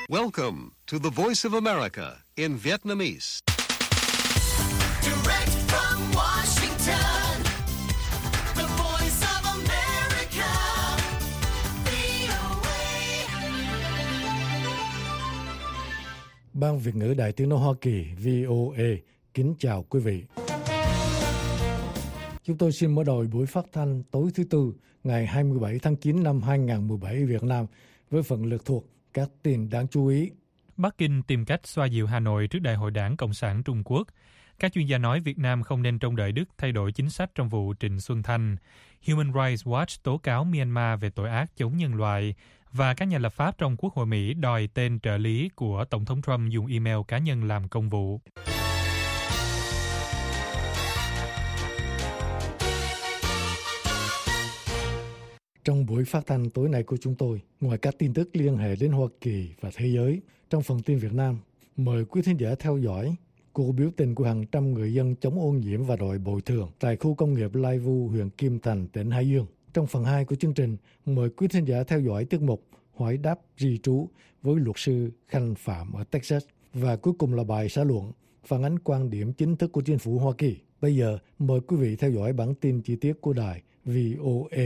Welcome to the Voice of America in Vietnamese. Direct from Washington, the Voice of America, VOA. Ban Việt ngữ Đài Tiếng nói Hoa Kỳ VOA kính chào quý vị. Chúng tôi xin mở đầu buổi phát thanh tối thứ Tư ngày 27 tháng 9 năm 2017 Việt Nam với phần lược thuộc các tin đáng chú ý. Bắc Kinh tìm cách xoa dịu Hà Nội trước Đại hội Đảng Cộng sản Trung Quốc. Các chuyên gia nói Việt Nam không nên trông đợi Đức thay đổi chính sách trong vụ Trịnh Xuân Thanh. Human Rights Watch tố cáo Myanmar về tội ác chống nhân loại. Và các nhà lập pháp trong Quốc hội Mỹ đòi tên trợ lý của Tổng thống Trump dùng email cá nhân làm công vụ. Trong buổi phát thanh tối nay của chúng tôi, ngoài các tin tức liên hệ đến Hoa Kỳ và thế giới, trong phần tin Việt Nam, mời quý thính giả theo dõi cuộc biểu tình của hàng trăm người dân chống ô nhiễm và đòi bồi thường tại khu công nghiệp Lai Vu, huyện Kim Thành, tỉnh Hải Dương. Trong phần 2 của chương trình, mời quý thính giả theo dõi tiết mục Hỏi đáp di trú với luật sư Khanh Phạm ở Texas. Và cuối cùng là bài xã luận phản ánh quan điểm chính thức của chính phủ Hoa Kỳ. Bây giờ, mời quý vị theo dõi bản tin chi tiết của đài VOA.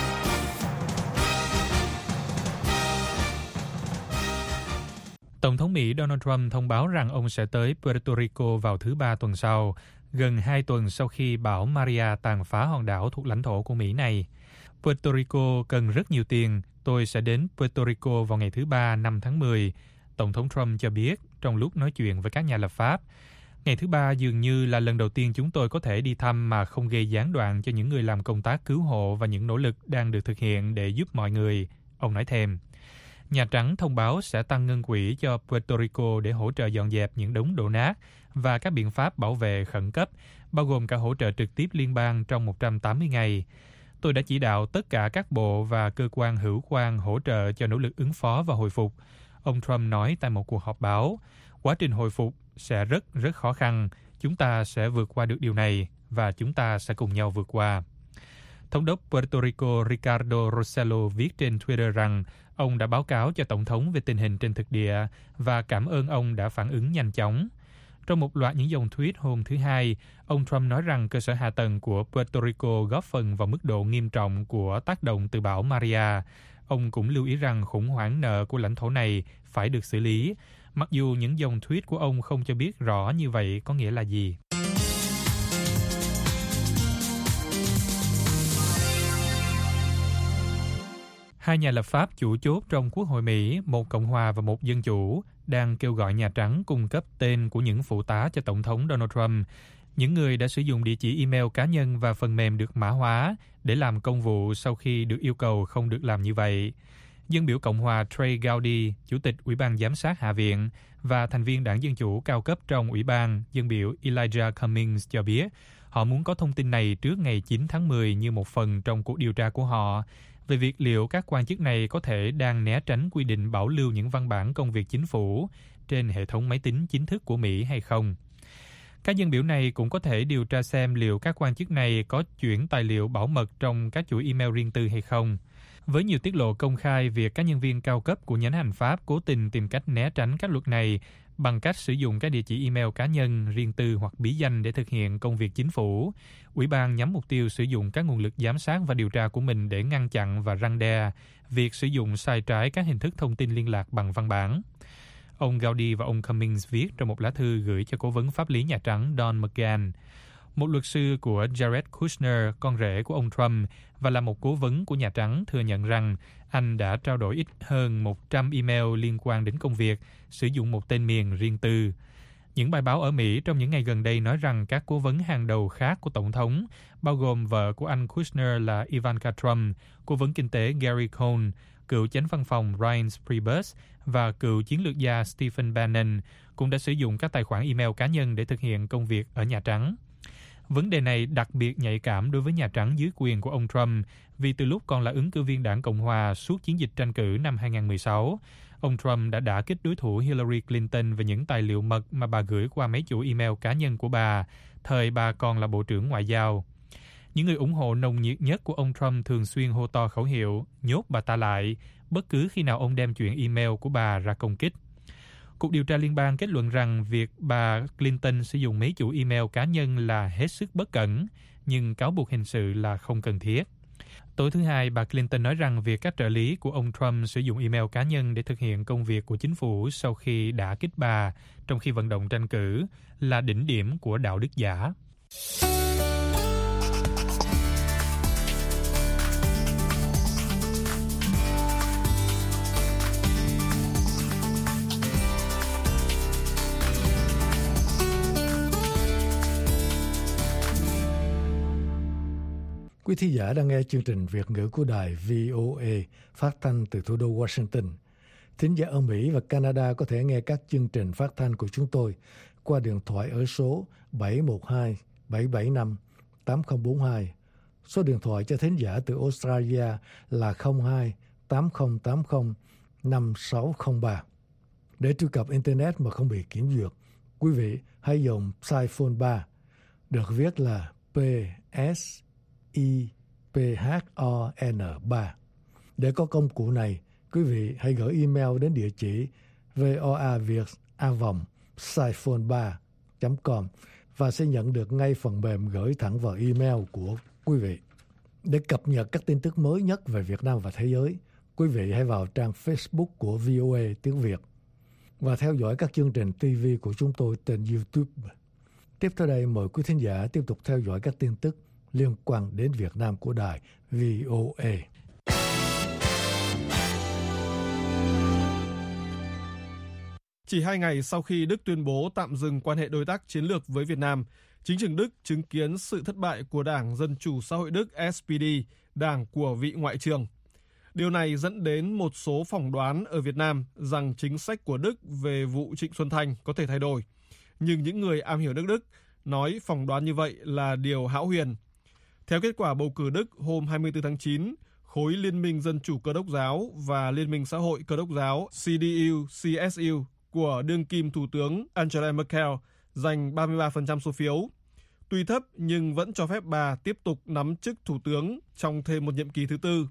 Tổng thống Mỹ Donald Trump thông báo rằng ông sẽ tới Puerto Rico vào thứ Ba tuần sau, gần 2 tuần sau khi bão Maria tàn phá hòn đảo thuộc lãnh thổ của Mỹ này. Puerto Rico cần rất nhiều tiền, tôi sẽ đến Puerto Rico vào ngày thứ Ba 5 tháng 10, Tổng thống Trump cho biết trong lúc nói chuyện với các nhà lập pháp. Ngày thứ Ba dường như là lần đầu tiên chúng tôi có thể đi thăm mà không gây gián đoạn cho những người làm công tác cứu hộ và những nỗ lực đang được thực hiện để giúp mọi người, ông nói thêm. Nhà Trắng thông báo sẽ tăng ngân quỹ cho Puerto Rico để hỗ trợ dọn dẹp những đống đổ nát và các biện pháp bảo vệ khẩn cấp, bao gồm cả hỗ trợ trực tiếp liên bang trong 180 ngày. Tôi đã chỉ đạo tất cả các bộ và cơ quan hữu quan hỗ trợ cho nỗ lực ứng phó và hồi phục, ông Trump nói tại một cuộc họp báo. Quá trình hồi phục sẽ rất khó khăn. Chúng ta sẽ vượt qua được điều này và chúng ta sẽ cùng nhau vượt qua. Thống đốc Puerto Rico Ricardo Rossello viết trên Twitter rằng ông đã báo cáo cho Tổng thống về tình hình trên thực địa và cảm ơn ông đã phản ứng nhanh chóng. Trong một loạt những dòng tweet hôm thứ Hai, ông Trump nói rằng cơ sở hạ tầng của Puerto Rico góp phần vào mức độ nghiêm trọng của tác động từ bão Maria. Ông cũng lưu ý rằng khủng hoảng nợ của lãnh thổ này phải được xử lý, mặc dù những dòng tweet của ông không cho biết rõ như vậy có nghĩa là gì. Hai nhà lập pháp chủ chốt trong Quốc hội Mỹ, một Cộng hòa và một Dân chủ, đang kêu gọi Nhà Trắng cung cấp tên của những phụ tá cho Tổng thống Donald Trump, những người đã sử dụng địa chỉ email cá nhân và phần mềm được mã hóa để làm công vụ sau khi được yêu cầu không được làm như vậy. Dân biểu Cộng hòa Trey Gowdy, Chủ tịch Ủy ban Giám sát Hạ viện và thành viên Đảng Dân chủ cao cấp trong Ủy ban, dân biểu Elijah Cummings cho biết họ muốn có thông tin này trước ngày 9 tháng 10 như một phần trong cuộc điều tra của họ về việc liệu các quan chức này có thể đang né tránh quy định bảo lưu những văn bản công việc chính phủ trên hệ thống máy tính chính thức của Mỹ hay không. Các dân biểu này cũng có thể điều tra xem liệu các quan chức này có chuyển tài liệu bảo mật trong các chuỗi email riêng tư hay không. Với nhiều tiết lộ công khai việc các nhân viên cao cấp của nhánh hành pháp cố tình tìm cách né tránh các luật này bằng cách sử dụng các địa chỉ email cá nhân, riêng tư hoặc bí danh để thực hiện công việc chính phủ, Ủy ban nhắm mục tiêu sử dụng các nguồn lực giám sát và điều tra của mình để ngăn chặn và răn đe việc sử dụng sai trái các hình thức thông tin liên lạc bằng văn bản. Ông Gowdy và ông Cummings viết trong một lá thư gửi cho cố vấn pháp lý Nhà Trắng Don McGahn. Một luật sư của Jared Kushner, con rể của ông Trump, và là một cố vấn của Nhà Trắng thừa nhận rằng anh đã trao đổi ít hơn 100 email liên quan đến công việc, sử dụng một tên miền riêng tư. Những bài báo ở Mỹ trong những ngày gần đây nói rằng các cố vấn hàng đầu khác của Tổng thống, bao gồm vợ của anh Kushner là Ivanka Trump, cố vấn kinh tế Gary Cohn, cựu chánh văn phòng Reince Priebus và cựu chiến lược gia Stephen Bannon, cũng đã sử dụng các tài khoản email cá nhân để thực hiện công việc ở Nhà Trắng. Vấn đề này đặc biệt nhạy cảm đối với Nhà Trắng dưới quyền của ông Trump vì từ lúc còn là ứng cử viên Đảng Cộng hòa suốt chiến dịch tranh cử năm 2016, ông Trump đã đả kích đối thủ Hillary Clinton về những tài liệu mật mà bà gửi qua mấy chuỗi email cá nhân của bà, thời bà còn là Bộ trưởng Ngoại giao. Những người ủng hộ nồng nhiệt nhất của ông Trump thường xuyên hô to khẩu hiệu nhốt bà ta lại bất cứ khi nào ông đem chuyện email của bà ra công kích. Cuộc điều tra liên bang kết luận rằng việc bà Clinton sử dụng mấy chủ email cá nhân là hết sức bất cẩn, nhưng cáo buộc hình sự là không cần thiết. Tối thứ Hai, bà Clinton nói rằng việc các trợ lý của ông Trump sử dụng email cá nhân để thực hiện công việc của chính phủ sau khi đã kích bà trong khi vận động tranh cử là đỉnh điểm của đạo đức giả. Quý thính giả đang nghe chương trình Việt ngữ của đài VOA phát thanh từ thủ đô Washington. Thính giả ở Mỹ và Canada có thể nghe các chương trình phát thanh của chúng tôi qua điện thoại ở số 712-775-8042. Số điện thoại cho thính giả từ Australia là 02-8080-5603. Để truy cập Internet mà không bị kiểm duyệt, quý vị hãy dùng Psiphone 3, được viết là PSIPHON3. Để có công cụ này, quý vị hãy gửi email đến địa chỉ voaviet@psiphone3.com và sẽ nhận được ngay phần mềm gửi thẳng vào email của quý vị. Để cập nhật các tin tức mới nhất về Việt Nam và thế giới, quý vị hãy vào trang Facebook của VOA tiếng Việt và theo dõi các chương trình TV của chúng tôi trên YouTube. Tiếp theo đây, mời quý thính giả tiếp tục theo dõi các tin tức liên quan đến Việt Nam của đài VOA. Chỉ 2 ngày sau khi Đức tuyên bố tạm dừng quan hệ đối tác chiến lược với Việt Nam, chính trường Đức chứng kiến sự thất bại của Đảng Dân Chủ Xã hội Đức SPD, đảng của vị Ngoại trưởng. Điều này dẫn đến một số phỏng đoán ở Việt Nam rằng chính sách của Đức về vụ Trịnh Xuân Thanh có thể thay đổi. Nhưng những người am hiểu nước Đức nói phỏng đoán như vậy là điều hão huyền. Theo kết quả bầu cử Đức hôm 24 tháng 9, khối Liên minh Dân chủ Cơ đốc giáo và Liên minh Xã hội Cơ đốc giáo CDU-CSU của đương kim Thủ tướng Angela Merkel giành 33% số phiếu. Tuy thấp nhưng vẫn cho phép bà tiếp tục nắm chức Thủ tướng trong thêm một nhiệm kỳ thứ tư.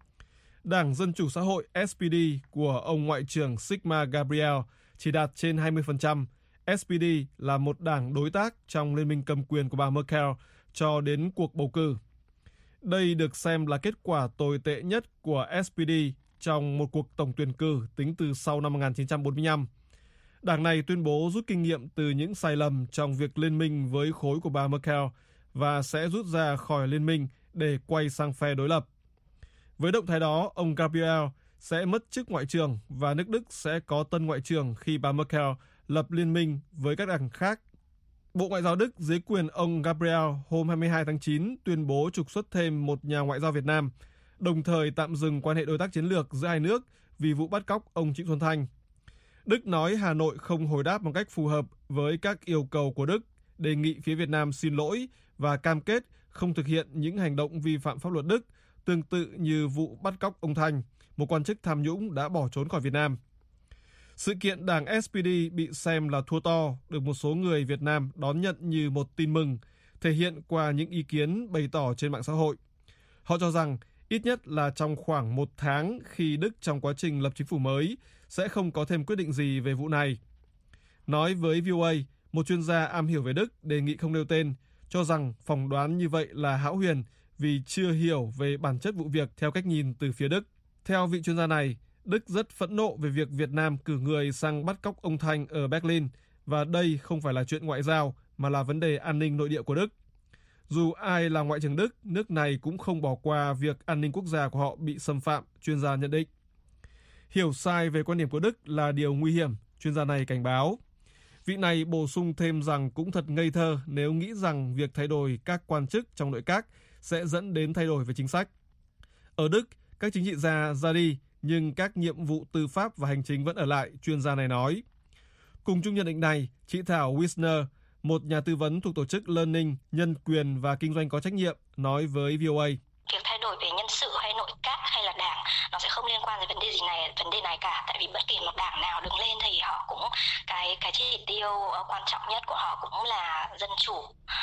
Đảng Dân chủ Xã hội SPD của ông Ngoại trưởng Sigmar Gabriel chỉ đạt trên 20%. SPD là một đảng đối tác trong liên minh cầm quyền của bà Merkel cho đến cuộc bầu cử. Đây được xem là kết quả tồi tệ nhất của SPD trong một cuộc tổng tuyển cử tính từ sau năm 1945. Đảng này tuyên bố rút kinh nghiệm từ những sai lầm trong việc liên minh với khối của bà Merkel và sẽ rút ra khỏi liên minh để quay sang phe đối lập. Với động thái đó, ông Gabriel sẽ mất chức ngoại trưởng và nước Đức sẽ có tân ngoại trưởng khi bà Merkel lập liên minh với các đảng khác. Bộ Ngoại giao Đức dưới quyền ông Gabriel hôm 22 tháng 9 tuyên bố trục xuất thêm một nhà ngoại giao Việt Nam, đồng thời tạm dừng quan hệ đối tác chiến lược giữa hai nước vì vụ bắt cóc ông Trịnh Xuân Thanh. Đức nói Hà Nội không hồi đáp một cách phù hợp với các yêu cầu của Đức, đề nghị phía Việt Nam xin lỗi và cam kết không thực hiện những hành động vi phạm pháp luật Đức, tương tự như vụ bắt cóc ông Thanh, một quan chức tham nhũng đã bỏ trốn khỏi Việt Nam. Sự kiện đảng SPD bị xem là thua to, được một số người Việt Nam đón nhận như một tin mừng, thể hiện qua những ý kiến bày tỏ trên mạng xã hội. Họ cho rằng ít nhất là trong khoảng 1 tháng khi Đức trong quá trình lập chính phủ mới sẽ không có thêm quyết định gì về vụ này. Nói với VOA, một chuyên gia am hiểu về Đức đề nghị không nêu tên, cho rằng phỏng đoán như vậy là hão huyền vì chưa hiểu về bản chất vụ việc theo cách nhìn từ phía Đức. Theo vị chuyên gia này, Đức rất phẫn nộ về việc Việt Nam cử người sang bắt cóc ông Thanh ở Berlin và đây không phải là chuyện ngoại giao mà là vấn đề an ninh nội địa của Đức. Dù ai là ngoại trưởng Đức, nước này cũng không bỏ qua việc an ninh quốc gia của họ bị xâm phạm, chuyên gia nhận định. Hiểu sai về quan điểm của Đức là điều nguy hiểm, chuyên gia này cảnh báo. Vị này bổ sung thêm rằng cũng thật ngây thơ nếu nghĩ rằng việc thay đổi các quan chức trong nội các sẽ dẫn đến thay đổi về chính sách. Ở Đức, các chính trị gia ra đi, nhưng các nhiệm vụ tư pháp và hành chính vẫn ở lại, chuyên gia này nói. Cùng chung nhận định này, chị Thảo Wisner, một nhà tư vấn thuộc tổ chức Learning, Nhân quyền và Kinh doanh có trách nhiệm, nói với VOA. Việc thay đổi về nhân sự hay nội các hay là đảng nó sẽ không liên quan đến vấn đề này cả, tại vì bất kỳ một đảng nào đứng lên thì họ cũng cái chỉ tiêu quan trọng nhất của họ cũng là dân chủ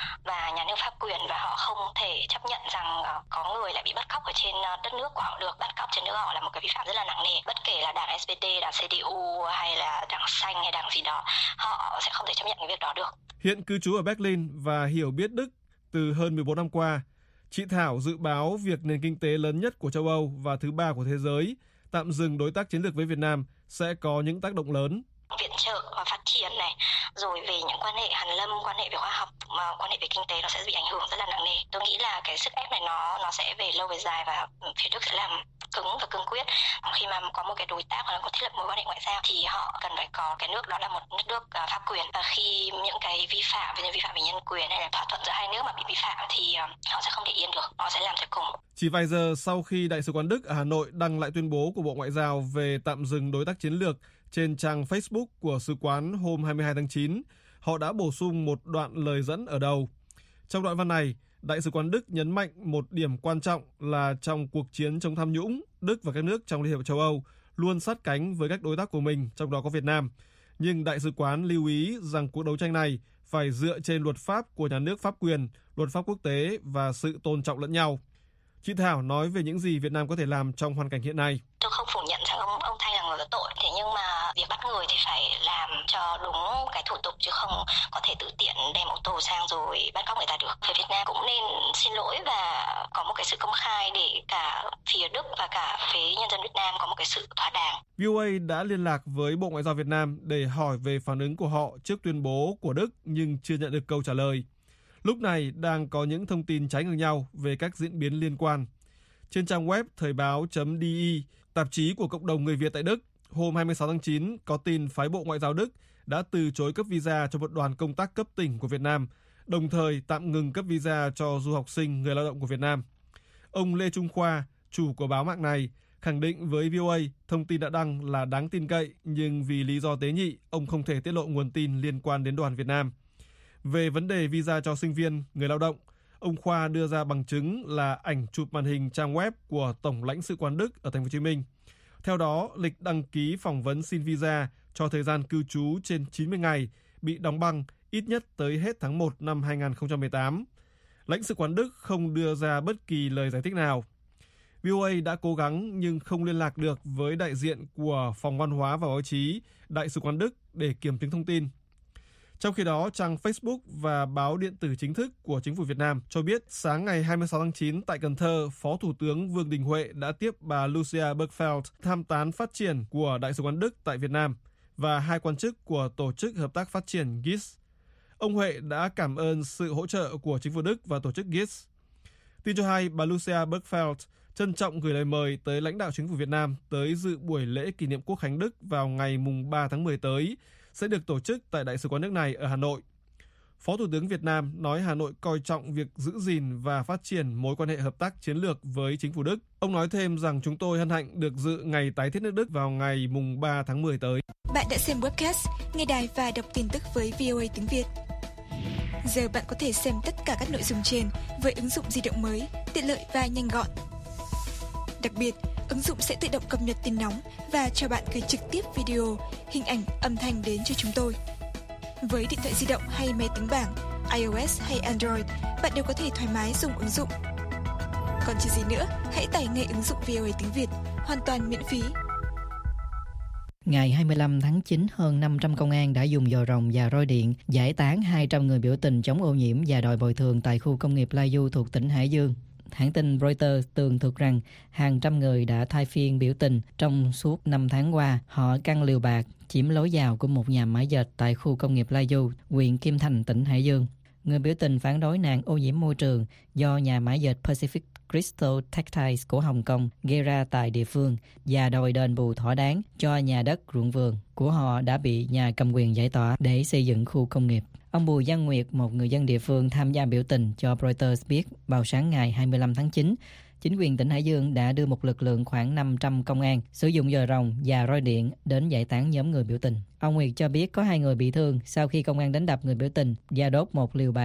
và nhà nước pháp quyền, và họ không thể chấp nhận rằng có người lại bị bắt cóc ở trên đất nước của họ được. Bắt cóc trên nước họ là một cái vi phạm rất là nặng nề, bất kể là đảng SPD, đảng CDU hay là đảng Xanh hay đảng gì đó, họ sẽ không thể chấp nhận cái việc đó được. Hiện cư trú ở Berlin và hiểu biết Đức từ hơn 14 năm qua, chị Thảo dự báo việc nền kinh tế lớn nhất của châu Âu và thứ ba của thế giới tạm dừng đối tác chiến lược với Việt Nam sẽ có những tác động lớn. Viện trợ và phát triển này, rồi về những quan hệ hàn lâm, quan hệ về khoa học, mà quan hệ về kinh tế nó sẽ bị ảnh hưởng rất là nặng nề. Tôi nghĩ là cái sức ép này nó sẽ về lâu về dài, và phía Đức sẽ làm cứng và cương quyết. Khi mà có một cái đối tác mà nó có thiết lập mối quan hệ ngoại giao thì họ cần phải có cái nước đó là một nước pháp quyền, và khi những cái vi phạm về nhân quyền hay là thỏa thuận giữa hai nước mà bị vi phạm thì họ sẽ không để yên được, họ sẽ làm tới cùng. Chỉ vài giờ sau khi Đại sứ quán Đức ở Hà Nội đăng lại tuyên bố của Bộ Ngoại giao về tạm dừng đối tác chiến lược trên trang Facebook của sứ quán hôm 22 tháng 9, họ đã bổ sung một đoạn lời dẫn ở đầu. Trong đoạn văn này, Đại sứ quán Đức nhấn mạnh một điểm quan trọng là trong cuộc chiến chống tham nhũng, Đức và các nước trong Liên hiệp châu Âu luôn sát cánh với các đối tác của mình, trong đó có Việt Nam. Nhưng Đại sứ quán lưu ý rằng cuộc đấu tranh này phải dựa trên luật pháp của nhà nước pháp quyền, luật pháp quốc tế và sự tôn trọng lẫn nhau. Chị Thảo nói về những gì Việt Nam có thể làm trong hoàn cảnh hiện nay. Tôi không phủ nhận rằng ông Thanh là người có tội, thế nhưng mà việc bắt người thì phải làm cho đúng cái thủ tục, chứ không có thể tự tiện đem ô tô sang rồi bắt cóc người ta được. Phía Việt Nam cũng nên xin lỗi và có một cái sự công khai để cả phía Đức và cả phía nhân dân Việt Nam có một cái sự thỏa đáng. VOA đã liên lạc với Bộ Ngoại giao Việt Nam để hỏi về phản ứng của họ trước tuyên bố của Đức nhưng chưa nhận được câu trả lời. Lúc này đang có những thông tin trái ngược nhau về các diễn biến liên quan. Trên trang web thời báo.de, tạp chí của cộng đồng người Việt tại Đức, hôm 26 tháng 9 có tin phái Bộ Ngoại giao Đức đã từ chối cấp visa cho một đoàn công tác cấp tỉnh của Việt Nam, đồng thời tạm ngừng cấp visa cho du học sinh người lao động của Việt Nam. Ông Lê Trung Khoa, chủ của báo mạng này, khẳng định với VOA thông tin đã đăng là đáng tin cậy, nhưng vì lý do tế nhị, ông không thể tiết lộ nguồn tin liên quan đến đoàn Việt Nam. Về vấn đề visa cho sinh viên, người lao động, ông Khoa đưa ra bằng chứng là ảnh chụp màn hình trang web của Tổng lãnh sự quán Đức ở Thành phố Hồ Chí Minh. Theo đó, lịch đăng ký phỏng vấn xin visa cho thời gian cư trú trên 90 ngày bị đóng băng ít nhất tới hết tháng 1 năm 2018. Lãnh sự quán Đức không đưa ra bất kỳ lời giải thích nào. VOA đã cố gắng nhưng không liên lạc được với đại diện của Phòng Văn hóa và Báo chí Đại sứ quán Đức để kiểm chứng thông tin. Trong khi đó, trang Facebook và báo điện tử chính thức của Chính phủ Việt Nam cho biết sáng ngày 26 tháng 9 tại Cần Thơ, Phó Thủ tướng Vương Đình Huệ đã tiếp bà Lucia Bergfeld, tham tán phát triển của Đại sứ quán Đức tại Việt Nam và hai quan chức của Tổ chức Hợp tác Phát triển GIZ. Ông Huệ đã cảm ơn sự hỗ trợ của Chính phủ Đức và Tổ chức GIZ. Tin cho hay, bà Lucia Bergfeld trân trọng gửi lời mời tới lãnh đạo Chính phủ Việt Nam tới dự buổi lễ kỷ niệm Quốc khánh Đức vào ngày mùng 3 tháng 10 tới, sẽ được tổ chức tại Đại sứ quán nước này ở Hà Nội. Phó Thủ tướng Việt Nam nói Hà Nội coi trọng việc giữ gìn và phát triển mối quan hệ hợp tác chiến lược với chính phủ Đức. Ông nói thêm rằng chúng tôi hân hạnh được dự ngày tái thiết nước Đức vào ngày mùng 3 tháng 10 tới. Bạn đã xem webcast, nghe đài và đọc tin tức với VOA tiếng Việt. Giờ bạn có thể xem tất cả các nội dung trên với ứng dụng di động mới, tiện lợi và nhanh gọn. Đặc biệt, ứng dụng sẽ tự động cập nhật tin nóng và cho bạn gửi trực tiếp video, hình ảnh, âm thanh đến cho chúng tôi. Với điện thoại di động hay máy tính bảng, iOS hay Android, bạn đều có thể thoải mái dùng ứng dụng. Còn chờ gì nữa, hãy tải ngay ứng dụng VOA tiếng Việt, hoàn toàn miễn phí. Ngày 25 tháng 9, hơn 500 công an đã dùng dòi rồng và roi điện giải tán 200 người biểu tình chống ô nhiễm và đòi bồi thường tại khu công nghiệp Lai Du thuộc tỉnh Hải Dương. Hãng tin Reuters tường thuật rằng hàng trăm người đã thay phiên biểu tình trong suốt 5 tháng qua. Họ căng liều bạt, chiếm lối vào của một nhà máy dệt tại khu công nghiệp Lai Du, huyện Kim Thành, tỉnh Hải Dương. Người biểu tình phản đối nạn ô nhiễm môi trường do nhà máy dệt Pacific Crystal Textiles của Hồng Kông gây ra tại địa phương và đòi đền bù thỏa đáng cho nhà đất ruộng vườn của họ đã bị nhà cầm quyền giải tỏa để xây dựng khu công nghiệp. Ông Bùi Văn Nguyệt, một người dân địa phương tham gia biểu tình, cho Reuters biết vào sáng ngày 25 tháng 9, chính quyền tỉnh Hải Dương đã đưa một lực lượng khoảng 500 công an sử dụng dòi rồng và roi điện đến giải tán nhóm người biểu tình. Ông Nguyệt cho biết có 2 người bị thương sau khi công an đánh đập người biểu tình và đốt một liều bạt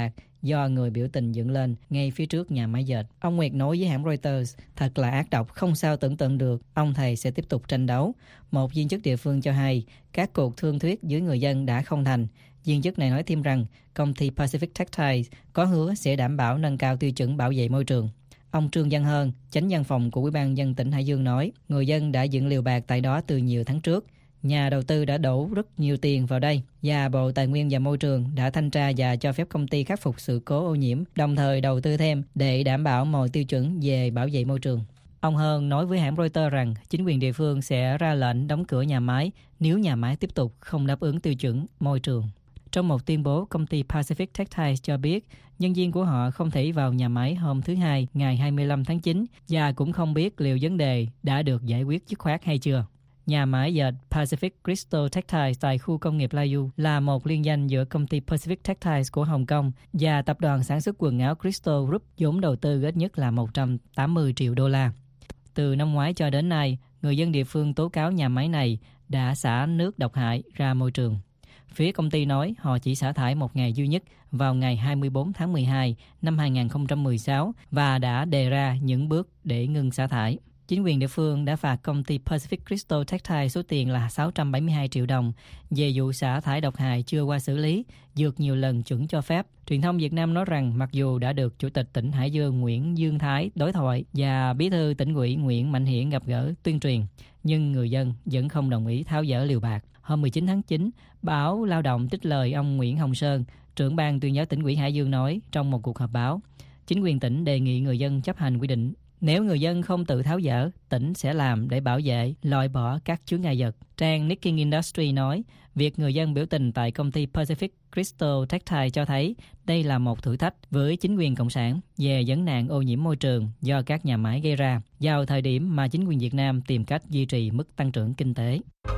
do người biểu tình dựng lên ngay phía trước nhà máy dệt. Ông Nguyệt nói với hãng Reuters, thật là ác độc, không sao tưởng tượng được, ông thầy sẽ tiếp tục tranh đấu. Một viên chức địa phương cho hay các cuộc thương thuyết giữa người dân đã không thành. Viên chức này nói thêm rằng công ty Pacific Textiles có hứa sẽ đảm bảo nâng cao tiêu chuẩn bảo vệ môi trường. Ông Trương Văn Hơn, chánh văn phòng của Ủy ban nhân dân tỉnh Hải Dương nói, người dân đã dựng lều bạt tại đó từ nhiều tháng trước. Nhà đầu tư đã đổ rất nhiều tiền vào đây và Bộ Tài nguyên và Môi trường đã thanh tra và cho phép công ty khắc phục sự cố ô nhiễm, đồng thời đầu tư thêm để đảm bảo mọi tiêu chuẩn về bảo vệ môi trường. Ông Hơn nói với hãng Reuters rằng chính quyền địa phương sẽ ra lệnh đóng cửa nhà máy nếu nhà máy tiếp tục không đáp ứng tiêu chuẩn môi trường. Trong một tuyên bố, công ty Pacific Textiles cho biết nhân viên của họ không thể vào nhà máy hôm thứ Hai, ngày 25 tháng 9 và cũng không biết liệu vấn đề đã được giải quyết dứt khoát hay chưa. Nhà máy dệt Pacific Crystal Textiles tại khu công nghiệp Lai Du là một liên danh giữa công ty Pacific Textiles của Hồng Kông và tập đoàn sản xuất quần áo Crystal Group, vốn đầu tư ít nhất là 180 triệu đô la. Từ năm ngoái cho đến nay, người dân địa phương tố cáo nhà máy này đã xả nước độc hại ra môi trường. Phía công ty nói họ chỉ xả thải một ngày duy nhất vào ngày 24 tháng 12 năm 2016 và đã đề ra những bước để ngừng xả thải. Chính quyền địa phương đã phạt công ty Pacific Crystal Textiles số tiền là 672 triệu đồng về vụ xả thải độc hại chưa qua xử lý, vượt nhiều lần chuẩn cho phép. Truyền thông Việt Nam nói rằng mặc dù đã được Chủ tịch tỉnh Hải Dương Nguyễn Dương Thái đối thoại và Bí thư tỉnh ủy Nguyễn Mạnh Hiển gặp gỡ tuyên truyền, nhưng người dân vẫn không đồng ý tháo dỡ lều bạt. Hôm 19 tháng 9, báo Lao động trích lời ông Nguyễn Hồng Sơn, trưởng ban tuyên giáo tỉnh ủy Hải Dương nói trong một cuộc họp báo, chính quyền tỉnh đề nghị người dân chấp hành quy định. Nếu người dân không tự tháo dỡ, tỉnh sẽ làm để bảo vệ, loại bỏ các chướng ngại vật. Trang Nikkei Industry nói, việc người dân biểu tình tại công ty Pacific Crystal Textiles cho thấy đây là một thử thách với chính quyền Cộng sản về vấn nạn ô nhiễm môi trường do các nhà máy gây ra, vào thời điểm mà chính quyền Việt Nam tìm cách duy trì mức tăng trưởng kinh tế.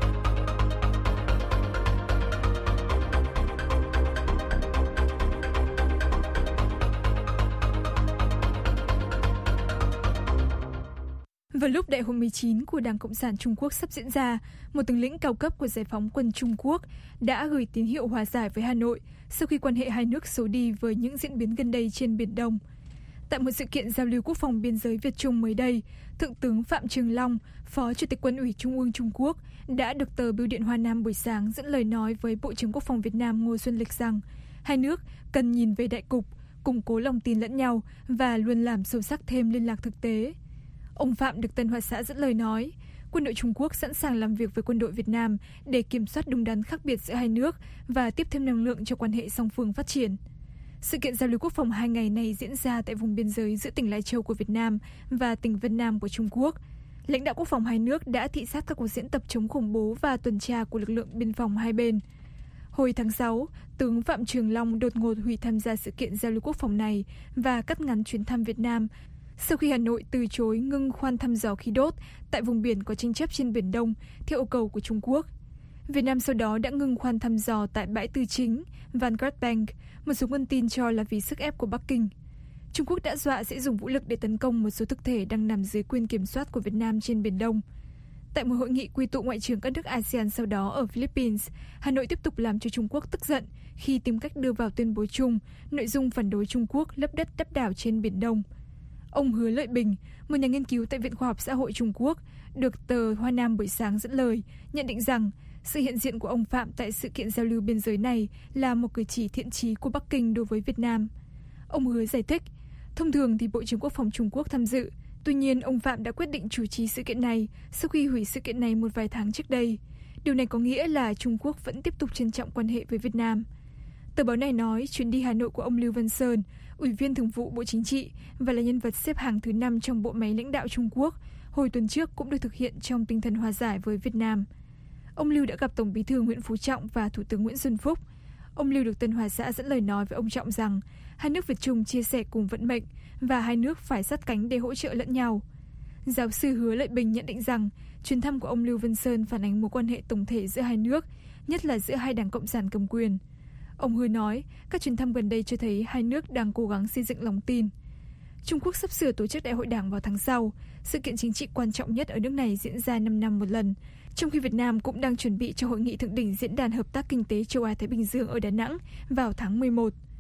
Vào lúc Đại hội 19 của Đảng Cộng sản Trung Quốc sắp diễn ra, một tướng lĩnh cao cấp của Giải phóng quân Trung Quốc đã gửi tín hiệu hòa giải với Hà Nội sau khi quan hệ hai nước xấu đi với những diễn biến gần đây trên Biển Đông. Tại một sự kiện giao lưu quốc phòng biên giới Việt Trung mới đây, Thượng tướng Phạm Trường Long, Phó Chủ tịch Quân ủy Trung ương Trung Quốc, đã được tờ Bưu điện Hoa Nam buổi sáng dẫn lời nói với Bộ trưởng Quốc phòng Việt Nam Ngô Xuân Lịch rằng hai nước cần nhìn về đại cục, củng cố lòng tin lẫn nhau và luôn làm sâu sắc thêm liên lạc thực tế. Ông Phạm được Tân Hoa Xã dẫn lời nói, quân đội Trung Quốc sẵn sàng làm việc với quân đội Việt Nam để kiểm soát đúng đắn khác biệt giữa hai nước và tiếp thêm năng lượng cho quan hệ song phương phát triển. Sự kiện giao lưu quốc phòng 2 ngày này diễn ra tại vùng biên giới giữa tỉnh Lai Châu của Việt Nam và tỉnh Vân Nam của Trung Quốc. Lãnh đạo quốc phòng hai nước đã thị sát các cuộc diễn tập chống khủng bố và tuần tra của lực lượng biên phòng hai bên. Hồi tháng 6, tướng Phạm Trường Long đột ngột hủy tham gia sự kiện giao lưu quốc phòng này và cắt ngắn chuyến thăm Việt Nam sau khi Hà Nội từ chối ngưng khoan thăm dò khí đốt tại vùng biển có tranh chấp trên Biển Đông theo yêu cầu của Trung Quốc. Việt Nam sau đó đã ngừng khoan thăm dò tại bãi Tư Chính, Vanguard Bank, một số nguồn tin cho là vì sức ép của Bắc Kinh. Trung Quốc đã dọa sẽ dùng vũ lực để tấn công một số thực thể đang nằm dưới quyền kiểm soát của Việt Nam trên Biển Đông. Tại một hội nghị quy tụ ngoại trưởng các nước ASEAN sau đó ở Philippines, Hà Nội tiếp tục làm cho Trung Quốc tức giận khi tìm cách đưa vào tuyên bố chung nội dung phản đối Trung Quốc lấp đất đắp đảo trên Biển Đông. Ông Hứa Lợi Bình, một nhà nghiên cứu tại Viện Khoa học Xã hội Trung Quốc, được tờ Hoa Nam buổi sáng dẫn lời, nhận định rằng sự hiện diện của ông Phạm tại sự kiện giao lưu biên giới này là một cử chỉ thiện chí của Bắc Kinh đối với Việt Nam. Ông Hứa giải thích, thông thường thì Bộ trưởng Quốc phòng Trung Quốc tham dự, tuy nhiên ông Phạm đã quyết định chủ trì sự kiện này sau khi hủy sự kiện này một vài tháng trước đây. Điều này có nghĩa là Trung Quốc vẫn tiếp tục trân trọng quan hệ với Việt Nam. Tờ báo này nói chuyến đi Hà Nội của ông Lưu Văn Sơn, Ủy viên Thường vụ Bộ Chính trị và là nhân vật xếp hàng thứ 5 trong bộ máy lãnh đạo Trung Quốc, hồi tuần trước cũng được thực hiện trong tinh thần hòa giải với Việt Nam. Ông Lưu đã gặp Tổng Bí thư Nguyễn Phú Trọng và Thủ tướng Nguyễn Xuân Phúc. Ông Lưu được Tân Hoa Xã dẫn lời nói với ông Trọng rằng hai nước Việt Trung chia sẻ cùng vận mệnh và hai nước phải sát cánh để hỗ trợ lẫn nhau. Giáo sư Hứa Lợi Bình nhận định rằng chuyến thăm của ông Lưu Văn Sơn phản ánh mối quan hệ tổng thể giữa hai nước, nhất là giữa hai đảng Cộng sản cầm quyền. Ông Hứa nói, các chuyến thăm gần đây cho thấy hai nước đang cố gắng xây dựng lòng tin. Trung Quốc sắp sửa tổ chức đại hội đảng vào tháng sau, sự kiện chính trị quan trọng nhất ở nước này diễn ra 5 năm một lần, trong khi Việt Nam cũng đang chuẩn bị cho hội nghị thượng đỉnh Diễn đàn Hợp tác Kinh tế Châu Á-Thái Bình Dương ở Đà Nẵng vào tháng 11.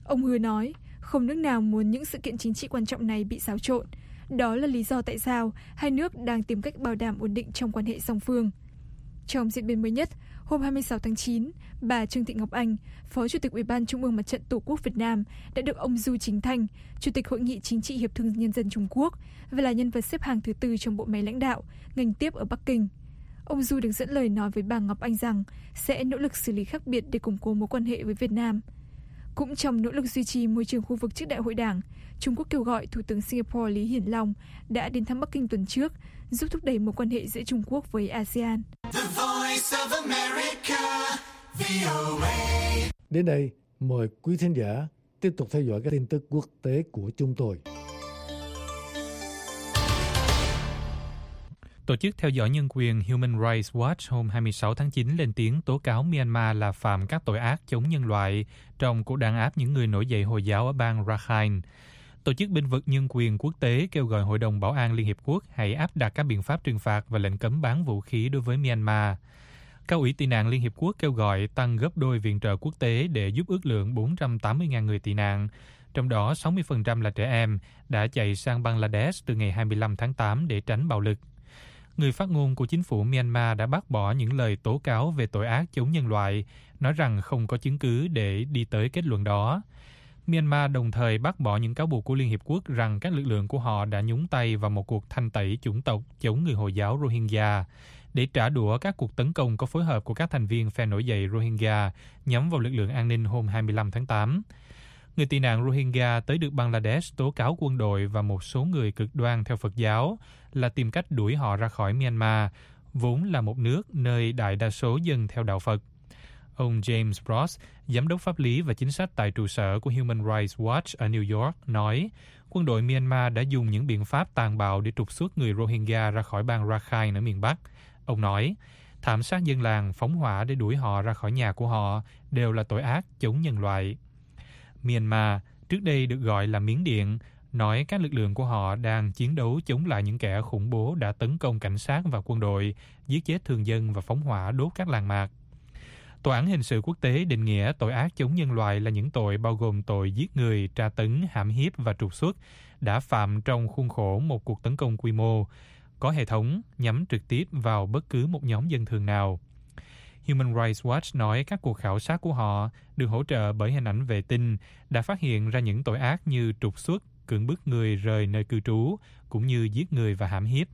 Ông hứa nói, không nước nào muốn những sự kiện chính trị quan trọng này bị xáo trộn. Đó là lý do tại sao hai nước đang tìm cách bảo đảm ổn định trong quan hệ song phương. Trong diễn biến mới nhất, hôm 26 tháng 9, bà Trương Thị Ngọc Anh, Phó Chủ tịch Ủy ban Trung ương Mặt trận Tổ quốc Việt Nam, đã được ông Du Chính Thanh, Chủ tịch Hội nghị Chính trị Hiệp thương Nhân dân Trung Quốc, và là nhân vật xếp hàng thứ 4 trong bộ máy lãnh đạo, nghênh tiếp ở Bắc Kinh. Ông Du được dẫn lời nói với bà Ngọc Anh rằng sẽ nỗ lực xử lý khác biệt để củng cố mối quan hệ với Việt Nam. Cũng trong nỗ lực duy trì môi trường khu vực trước Đại hội Đảng, Trung Quốc kêu gọi Thủ tướng Singapore Lý Hiển Long đã đến thăm Bắc Kinh tuần trước, giúp thúc đẩy mối quan hệ giữa Trung Quốc với ASEAN. Đến đây, mời quý thính giả tiếp tục theo dõi các tin tức quốc tế của chúng tôi. Tổ chức theo dõi nhân quyền Human Rights Watch hôm 26 tháng 9 lên tiếng tố cáo Myanmar là phạm các tội ác chống nhân loại trong cuộc đàn áp những người nổi dậy Hồi giáo ở bang Rakhine. Tổ chức bênh vực nhân quyền quốc tế kêu gọi Hội đồng Bảo an Liên Hiệp Quốc hãy áp đặt các biện pháp trừng phạt và lệnh cấm bán vũ khí đối với Myanmar. Cao ủy tị nạn Liên Hiệp Quốc kêu gọi tăng gấp đôi viện trợ quốc tế để giúp ước lượng 480.000 người tị nạn, trong đó 60% là trẻ em, đã chạy sang Bangladesh từ ngày 25 tháng 8 để tránh bạo lực. Người phát ngôn của chính phủ Myanmar đã bác bỏ những lời tố cáo về tội ác chống nhân loại, nói rằng không có chứng cứ để đi tới kết luận đó. Myanmar đồng thời bác bỏ những cáo buộc của Liên Hiệp Quốc rằng các lực lượng của họ đã nhúng tay vào một cuộc thanh tẩy chủng tộc chống người Hồi giáo Rohingya để trả đũa các cuộc tấn công có phối hợp của các thành viên phe nổi dậy Rohingya nhắm vào lực lượng an ninh hôm 25 tháng 8. Người tị nạn Rohingya tới được Bangladesh tố cáo quân đội và một số người cực đoan theo Phật giáo là tìm cách đuổi họ ra khỏi Myanmar, vốn là một nước nơi đại đa số dân theo đạo Phật. Ông James Ross, giám đốc pháp lý và chính sách tại trụ sở của Human Rights Watch ở New York, nói quân đội Myanmar đã dùng những biện pháp tàn bạo để trục xuất người Rohingya ra khỏi bang Rakhine ở miền Bắc. Ông nói, thảm sát dân làng, phóng hỏa để đuổi họ ra khỏi nhà của họ đều là tội ác chống nhân loại. Myanmar, trước đây được gọi là Miến Điện, nói các lực lượng của họ đang chiến đấu chống lại những kẻ khủng bố đã tấn công cảnh sát và quân đội, giết chết thường dân và phóng hỏa đốt các làng mạc. Tòa án hình sự quốc tế định nghĩa tội ác chống nhân loại là những tội bao gồm tội giết người, tra tấn, hãm hiếp và trục xuất đã phạm trong khuôn khổ một cuộc tấn công quy mô, có hệ thống nhắm trực tiếp vào bất cứ một nhóm dân thường nào. Human Rights Watch nói các cuộc khảo sát của họ được hỗ trợ bởi hình ảnh vệ tinh đã phát hiện ra những tội ác như trục xuất, cưỡng bức người rời nơi cư trú, cũng như giết người và hãm hiếp.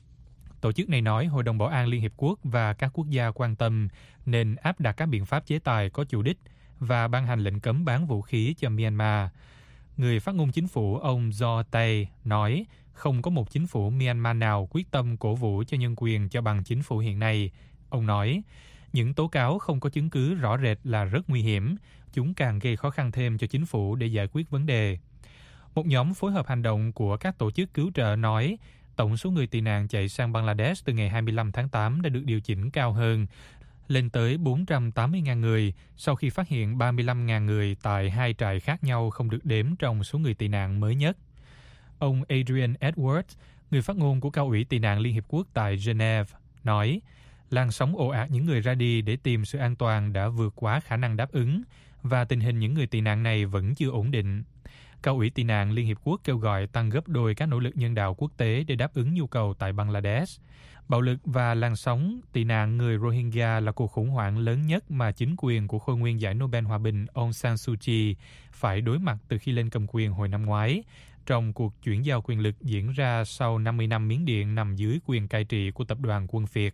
Tổ chức này nói Hội đồng Bảo an Liên Hiệp Quốc và các quốc gia quan tâm nên áp đặt các biện pháp chế tài có chủ đích và ban hành lệnh cấm bán vũ khí cho Myanmar. Người phát ngôn chính phủ ông Jo Tae nói không có một chính phủ Myanmar nào quyết tâm cổ vũ cho nhân quyền cho bằng chính phủ hiện nay. Ông nói, những tố cáo không có chứng cứ rõ rệt là rất nguy hiểm, chúng càng gây khó khăn thêm cho chính phủ để giải quyết vấn đề. Một nhóm phối hợp hành động của các tổ chức cứu trợ nói tổng số người tị nạn chạy sang Bangladesh từ ngày 25 tháng 8 đã được điều chỉnh cao hơn, lên tới 480.000 người sau khi phát hiện 35.000 người tại 2 trại khác nhau không được đếm trong số người tị nạn mới nhất. Ông Adrian Edwards, người phát ngôn của Cao ủy tị nạn Liên Hiệp Quốc tại Geneva, nói làn sóng ồ ạt những người ra đi để tìm sự an toàn đã vượt quá khả năng đáp ứng và tình hình những người tị nạn này vẫn chưa ổn định. Cao ủy tị nạn Liên Hiệp Quốc kêu gọi tăng gấp đôi các nỗ lực nhân đạo quốc tế để đáp ứng nhu cầu tại Bangladesh. Bạo lực và làn sóng tị nạn người Rohingya là cuộc khủng hoảng lớn nhất mà chính quyền của khôi nguyên giải Nobel Hòa bình Aung San Suu Kyi phải đối mặt từ khi lên cầm quyền hồi năm ngoái, trong cuộc chuyển giao quyền lực diễn ra sau 50 năm Miến Điện nằm dưới quyền cai trị của tập đoàn quân Việt.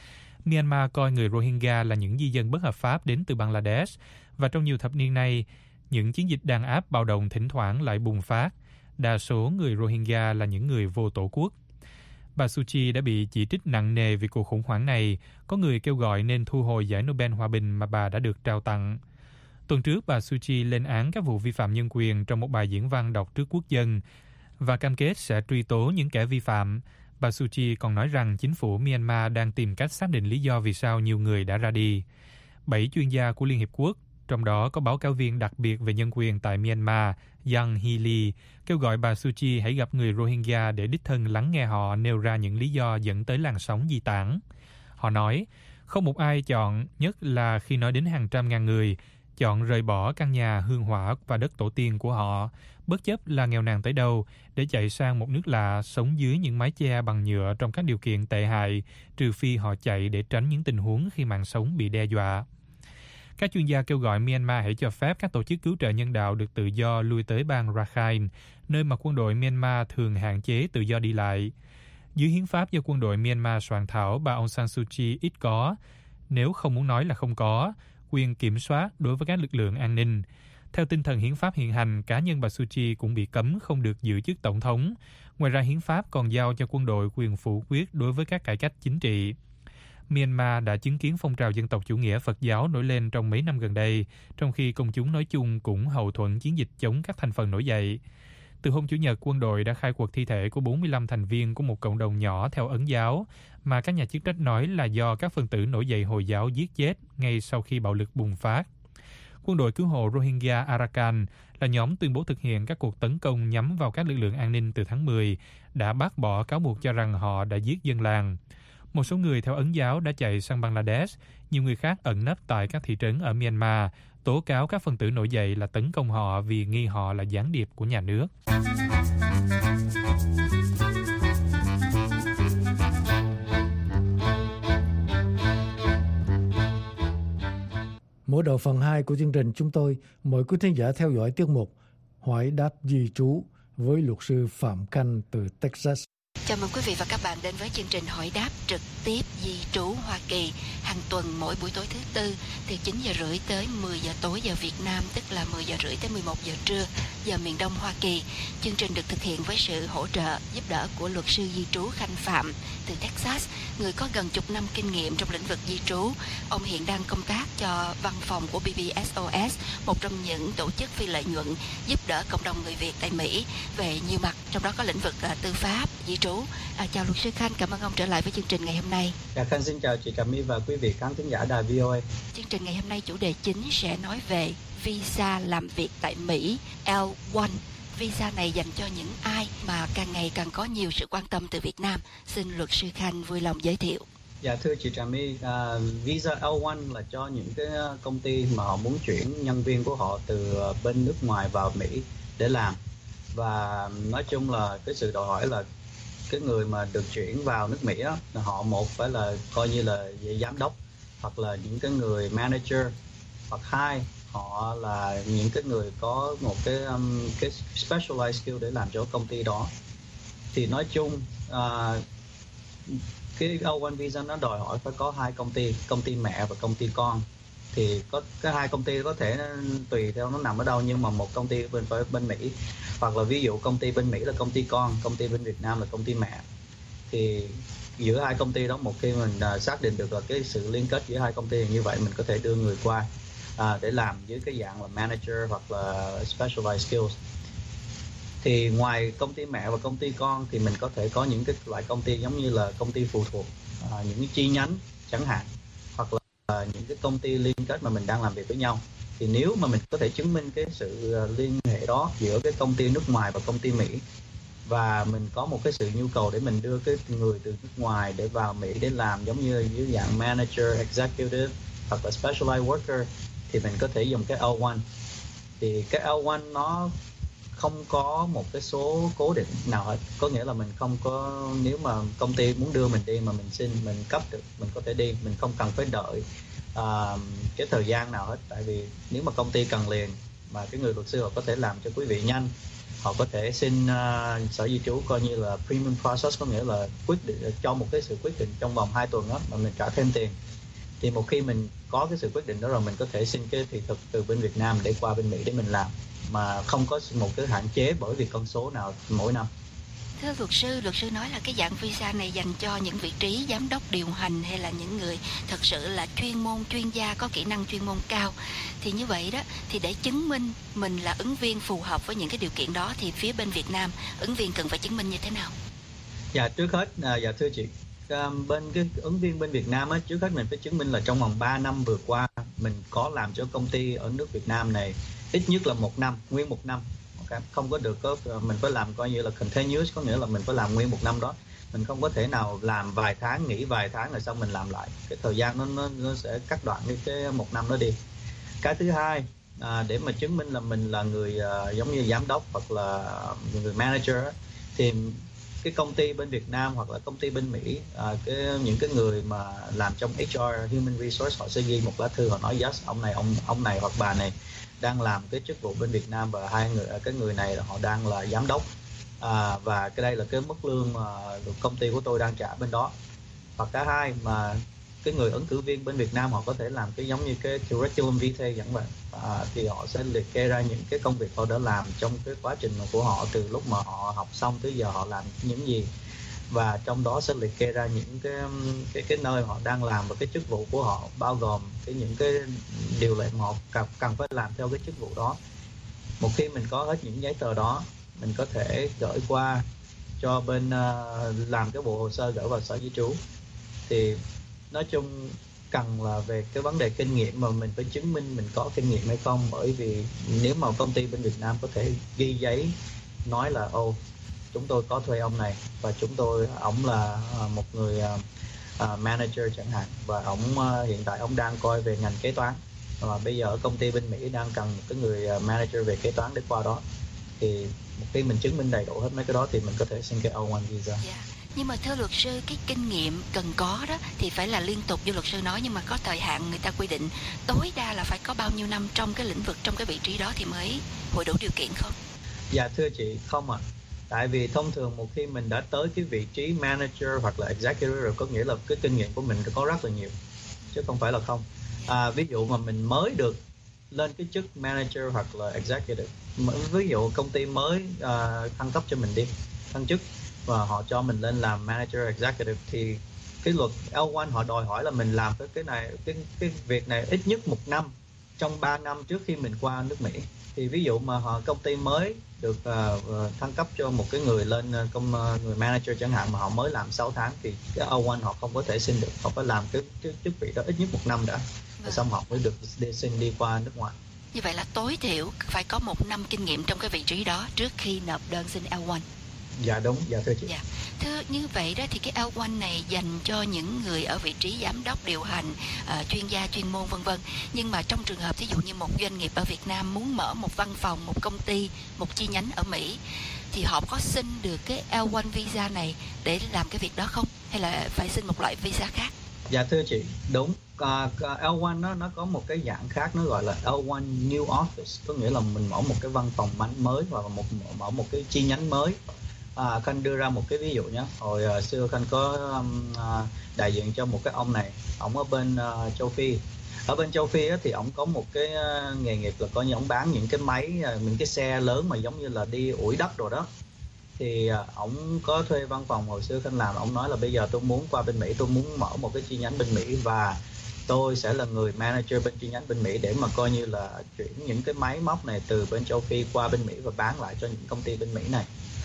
Myanmar coi người Rohingya là những di dân bất hợp pháp đến từ Bangladesh, và trong nhiều thập niên nay, những chiến dịch đàn áp bạo động thỉnh thoảng lại bùng phát. Đa số người Rohingya là những người vô tổ quốc. Bà Suu Kyi đã bị chỉ trích nặng nề vì cuộc khủng hoảng này, có người kêu gọi nên thu hồi giải Nobel Hòa bình mà bà đã được trao tặng. Tuần trước, bà Suu Kyi lên án các vụ vi phạm nhân quyền trong một bài diễn văn đọc trước quốc dân và cam kết sẽ truy tố những kẻ vi phạm. Bà Suu Kyi còn nói rằng chính phủ Myanmar đang tìm cách xác định lý do vì sao nhiều người đã ra đi. 7 chuyên gia của Liên Hiệp Quốc, trong đó có báo cáo viên đặc biệt về nhân quyền tại Myanmar, Yang Hee-lee, kêu gọi bà Suu Kyi hãy gặp người Rohingya để đích thân lắng nghe họ nêu ra những lý do dẫn tới làn sóng di tản. Họ nói, không một ai chọn, nhất là khi nói đến hàng trăm ngàn người, chọn rời bỏ căn nhà hương hỏa và đất tổ tiên của họ, bất chấp là nghèo nàn tới đâu, để chạy sang một nước lạ sống dưới những mái che bằng nhựa trong các điều kiện tệ hại, trừ phi họ chạy để tránh những tình huống khi mạng sống bị đe dọa. Các chuyên gia kêu gọi Myanmar hãy cho phép các tổ chức cứu trợ nhân đạo được tự do lui tới bang Rakhine, nơi mà quân đội Myanmar thường hạn chế tự do đi lại. Dưới hiến pháp do quân đội Myanmar soạn thảo, bà Aung San Suu Kyi ít có, nếu không muốn nói là không có, quyền kiểm soát đối với các lực lượng an ninh. Theo tinh thần hiến pháp hiện hành, cá nhân bà Suu Kyi cũng bị cấm không được giữ chức tổng thống. Ngoài ra, hiến pháp còn giao cho quân đội quyền phủ quyết đối với các cải cách chính trị. Myanmar đã chứng kiến phong trào dân tộc chủ nghĩa Phật giáo nổi lên trong mấy năm gần đây, trong khi công chúng nói chung cũng hậu thuẫn chiến dịch chống các thành phần nổi dậy. Từ hôm Chủ nhật, quân đội đã khai quật thi thể của 45 thành viên của một cộng đồng nhỏ theo Ấn giáo, mà các nhà chức trách nói là do các phần tử nổi dậy Hồi giáo giết chết ngay sau khi bạo lực bùng phát. Quân đội cứu hộ Rohingya Arakan là nhóm tuyên bố thực hiện các cuộc tấn công nhắm vào các lực lượng an ninh từ tháng 10, đã bác bỏ cáo buộc cho rằng họ đã giết dân làng. Một số người theo Ấn giáo đã chạy sang Bangladesh, nhiều người khác ẩn nấp tại các thị trấn ở Myanmar, tố cáo các phần tử nổi dậy là tấn công họ vì nghi họ là gián điệp của nhà nước. Mở đầu phần 2 của chương trình, chúng tôi mời quý thính giả theo dõi tiết mục Hỏi đáp di trú với luật sư Phạm Khanh từ Texas. Chào mừng quý vị và các bạn đến với chương trình hỏi đáp trực tiếp di trú Hoa Kỳ hàng tuần mỗi buổi tối thứ Tư từ 9 giờ rưỡi tới 10 giờ tối giờ Việt Nam, tức là 10 giờ rưỡi tới 11 giờ trưa giờ miền Đông Hoa Kỳ. Chương trình được thực hiện với sự hỗ trợ giúp đỡ của luật sư di trú Khanh Phạm từ Texas, người có gần chục năm kinh nghiệm trong lĩnh vực di trú. Ông hiện đang công tác cho văn phòng của BBSOS, một trong những tổ chức phi lợi nhuận giúp đỡ cộng đồng người Việt tại Mỹ về nhiều mặt, trong đó có lĩnh vực tư pháp, di trú. Chào luật sư Khanh, cảm ơn ông trở lại với chương trình ngày hôm nay. Khanh xin chào chị Trà My và quý vị khán thính giả đài VOA. Chương trình ngày hôm nay chủ đề chính sẽ nói về visa làm việc tại Mỹ L1. Visa này dành cho những ai mà càng ngày càng có nhiều sự quan tâm từ Việt Nam. Xin luật sư Khanh vui lòng giới thiệu. Dạ thưa chị Trà My, visa L1 là cho những cái công ty mà họ muốn chuyển nhân viên của họ từ bên nước ngoài vào Mỹ để làm. Và nói chung là cái sự đòi hỏi là cái người mà được chuyển vào nước Mỹ á, là họ một phải là coi như là giám đốc hoặc là những cái người manager, hoặc hai họ là những cái người có một cái specialized skill để làm cho công ty đó. Thì nói chung cái L1 visa nó đòi hỏi phải có hai công ty mẹ và công ty con. Thì có cái hai công ty có thể tùy theo nó nằm ở đâu, nhưng mà một công ty bên Mỹ, hoặc là ví dụ công ty bên Mỹ là công ty con, công ty bên Việt Nam là công ty mẹ. Thì giữa hai công ty đó, một khi mình xác định được là cái sự liên kết giữa hai công ty như vậy, mình có thể đưa người qua để làm với cái dạng là manager hoặc là specialized skills. Thì ngoài công ty mẹ và công ty con thì mình có thể có những cái loại công ty giống như là công ty phụ thuộc, những cái chi nhánh chẳng hạn, hoặc là những cái công ty liên kết mà mình đang làm việc với nhau. Thì nếu mà mình có thể chứng minh cái sự liên hệ đó giữa cái công ty nước ngoài và công ty Mỹ, và mình có một cái sự nhu cầu để mình đưa cái người từ nước ngoài để vào Mỹ để làm giống như dưới dạng manager, executive hoặc là specialized worker, thì mình có thể dùng cái L1. Thì cái L1 nó không có một cái số cố định nào hết, có nghĩa là mình không có, nếu mà công ty muốn đưa mình đi mà mình cấp được, mình có thể đi, mình không cần phải đợi cái thời gian nào hết. Tại vì nếu mà công ty cần liền mà cái người luật sư họ có thể làm cho quý vị nhanh, họ có thể xin sở di trú coi như là premium process, có nghĩa là quyết định cho một cái sự quyết định trong vòng 2 tuần đó mà mình trả thêm tiền. Thì một khi mình có cái sự quyết định đó rồi, mình có thể xin cái thị thực từ bên Việt Nam để qua bên Mỹ để mình làm, mà không có một cái hạn chế bởi vì con số nào mỗi năm. Thưa luật sư nói là cái dạng visa này dành cho những vị trí giám đốc điều hành hay là những người thật sự là chuyên gia có kỹ năng chuyên môn cao. Thì như vậy đó, thì để chứng minh mình là ứng viên phù hợp với những cái điều kiện đó thì phía bên Việt Nam ứng viên cần phải chứng minh như thế nào? Dạ trước hết, dạ thưa chị, bên cái ứng viên bên Việt Nam á, trước hết mình phải chứng minh là trong vòng 3 năm vừa qua mình có làm cho công ty ở nước Việt Nam này ít nhất là 1 năm, nguyên 1 năm. Không có được mình phải làm coi như là continuous, có nghĩa là mình phải làm nguyên 1 năm đó. Mình không có thể nào làm vài tháng, nghỉ vài tháng rồi xong mình làm lại. Cái thời gian nó sẽ cắt đoạn cái 1 năm đó đi. Cái thứ hai, để mà chứng minh là mình là người giống như giám đốc hoặc là người manager á, thì cái công ty bên Việt Nam hoặc là công ty bên Mỹ, những cái người mà làm trong HR Human Resource, họ sẽ ghi một lá thư, họ nói yes, ông này hoặc bà này đang làm cái chức vụ bên Việt Nam và cái người này là họ đang là giám đốc, và cái đây là cái mức lương mà công ty của tôi đang trả bên đó. Hoặc cái hai mà cái người ứng cử viên bên Việt Nam họ có thể làm cái giống như cái curriculum vitae chẳng vậy, thì họ sẽ liệt kê ra những cái công việc họ đã làm trong cái quá trình của họ từ lúc mà họ học xong tới giờ họ làm những gì, và trong đó sẽ liệt kê ra những cái nơi họ đang làm và cái chức vụ của họ, bao gồm những cái điều lệ mà họ cần phải làm theo cái chức vụ đó. Một khi mình có hết những giấy tờ đó, mình có thể gửi qua cho bên làm cái bộ hồ sơ gửi vào Sở Di trú. Thì nói chung cần là về cái vấn đề kinh nghiệm mà mình phải chứng minh mình có kinh nghiệm hay không, bởi vì nếu mà công ty bên Việt Nam có thể ghi giấy nói là chúng tôi có thuê ông này và ổng là một người manager chẳng hạn, và hiện tại ổng đang coi về ngành kế toán, và bây giờ ở công ty bên Mỹ đang cần một cái người manager về kế toán để qua đó, thì một khi mình chứng minh đầy đủ hết mấy cái đó thì mình có thể xin cái O1 visa. Nhưng mà thưa luật sư, cái kinh nghiệm cần có đó thì phải là liên tục như luật sư nói, nhưng mà có thời hạn người ta quy định tối đa là phải có bao nhiêu năm trong cái lĩnh vực, trong cái vị trí đó thì mới hội đủ điều kiện không? Dạ thưa chị, không ạ. Tại vì thông thường một khi mình đã tới cái vị trí manager hoặc là executive rồi, có nghĩa là cái kinh nghiệm của mình có rất là nhiều, chứ không phải là không. Ví dụ mà mình mới được lên cái chức manager hoặc là executive, ví dụ công ty mới thăng cấp cho mình đi, thăng chức và họ cho mình lên làm manager executive, thì cái luật L1 họ đòi hỏi là mình làm cái việc này ít nhất 1 năm trong 3 năm trước khi mình qua nước Mỹ. Thì ví dụ mà công ty mới được thăng cấp cho một cái người lên người manager chẳng hạn, mà họ mới làm 6 tháng thì cái O1 họ không có thể xin được, họ phải làm cái chức vị đó ít nhất 1 năm đã, rồi xong họ mới được xin đi qua nước ngoài. Như vậy là tối thiểu phải có 1 năm kinh nghiệm trong cái vị trí đó trước khi nộp đơn xin L1. Dạ đúng, dạ thưa chị. Dạ. Thưa, như vậy đó thì cái L1 này dành cho những người ở vị trí giám đốc điều hành, chuyên gia chuyên môn vân vân. Nhưng mà trong trường hợp ví dụ như một doanh nghiệp ở Việt Nam muốn mở một văn phòng, một công ty, một chi nhánh ở Mỹ, thì họ có xin được cái L1 visa này để làm cái việc đó không? Hay là phải xin một loại visa khác? Dạ thưa chị, đúng. L1 nó có một cái dạng khác, nó gọi là L1 New Office, có nghĩa là mình mở một cái văn phòng mới hoặc là mở một cái chi nhánh mới. Khanh đưa ra một cái ví dụ nhé. Hồi xưa Khanh có đại diện cho một cái ông này, ông ở bên châu Phi. Ở bên châu Phi á, thì ông có một cái nghề nghiệp là coi như ông bán những cái máy, những cái xe lớn mà giống như là đi ủi đất rồi đó. Thì ông có thuê văn phòng. Hồi xưa Khanh làm, ông nói là bây giờ tôi muốn qua bên Mỹ, tôi muốn mở một cái chi nhánh bên Mỹ và tôi sẽ là người manager bên chi nhánh bên Mỹ để mà coi như là chuyển những cái máy móc này từ bên châu Phi qua bên Mỹ và bán lại cho những công ty bên Mỹ này.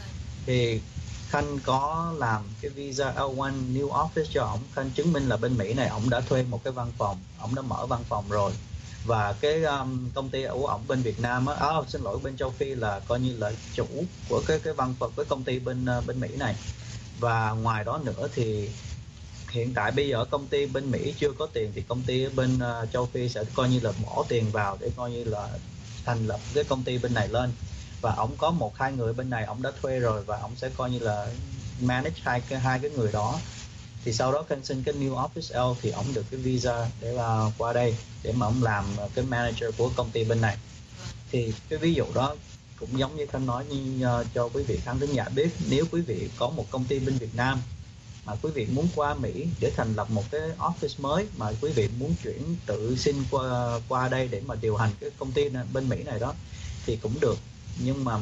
Thì Khanh có làm cái visa L1 New Office cho ổng. Khanh chứng minh là bên Mỹ này ổng đã thuê một cái văn phòng, ổng đã mở văn phòng rồi, và cái công ty của ổng bên Việt Nam á, bên châu Phi là coi như là chủ của cái văn phòng, cái công ty bên Mỹ này. Và ngoài đó nữa thì hiện tại bây giờ công ty bên Mỹ chưa có tiền, thì công ty bên châu Phi sẽ coi như là bỏ tiền vào để coi như là thành lập cái công ty bên này lên. Và ổng có 1-2 người bên này ổng đã thuê rồi, và ổng sẽ coi như là manage hai cái người đó. Thì sau đó Khanh xin cái New Office L thì ổng được cái visa để qua đây để mà ổng làm cái manager của công ty bên này. Thì cái ví dụ đó cũng giống như Khanh nói như cho quý vị khán thính giả biết, nếu quý vị có một công ty bên Việt Nam mà quý vị muốn qua Mỹ để thành lập một cái office mới, mà quý vị muốn tự xin qua đây để mà điều hành cái công ty bên Mỹ này đó, thì cũng được. Nhưng mà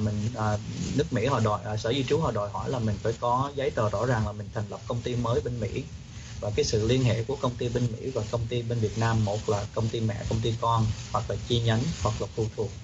nước Mỹ họ đòi, Sở Di trú họ đòi hỏi là mình phải có giấy tờ rõ ràng là mình thành lập công ty mới bên Mỹ, và cái sự liên hệ của công ty bên Mỹ và công ty bên Việt Nam, một là công ty mẹ, công ty con, hoặc là chi nhánh, hoặc là phụ thuộc.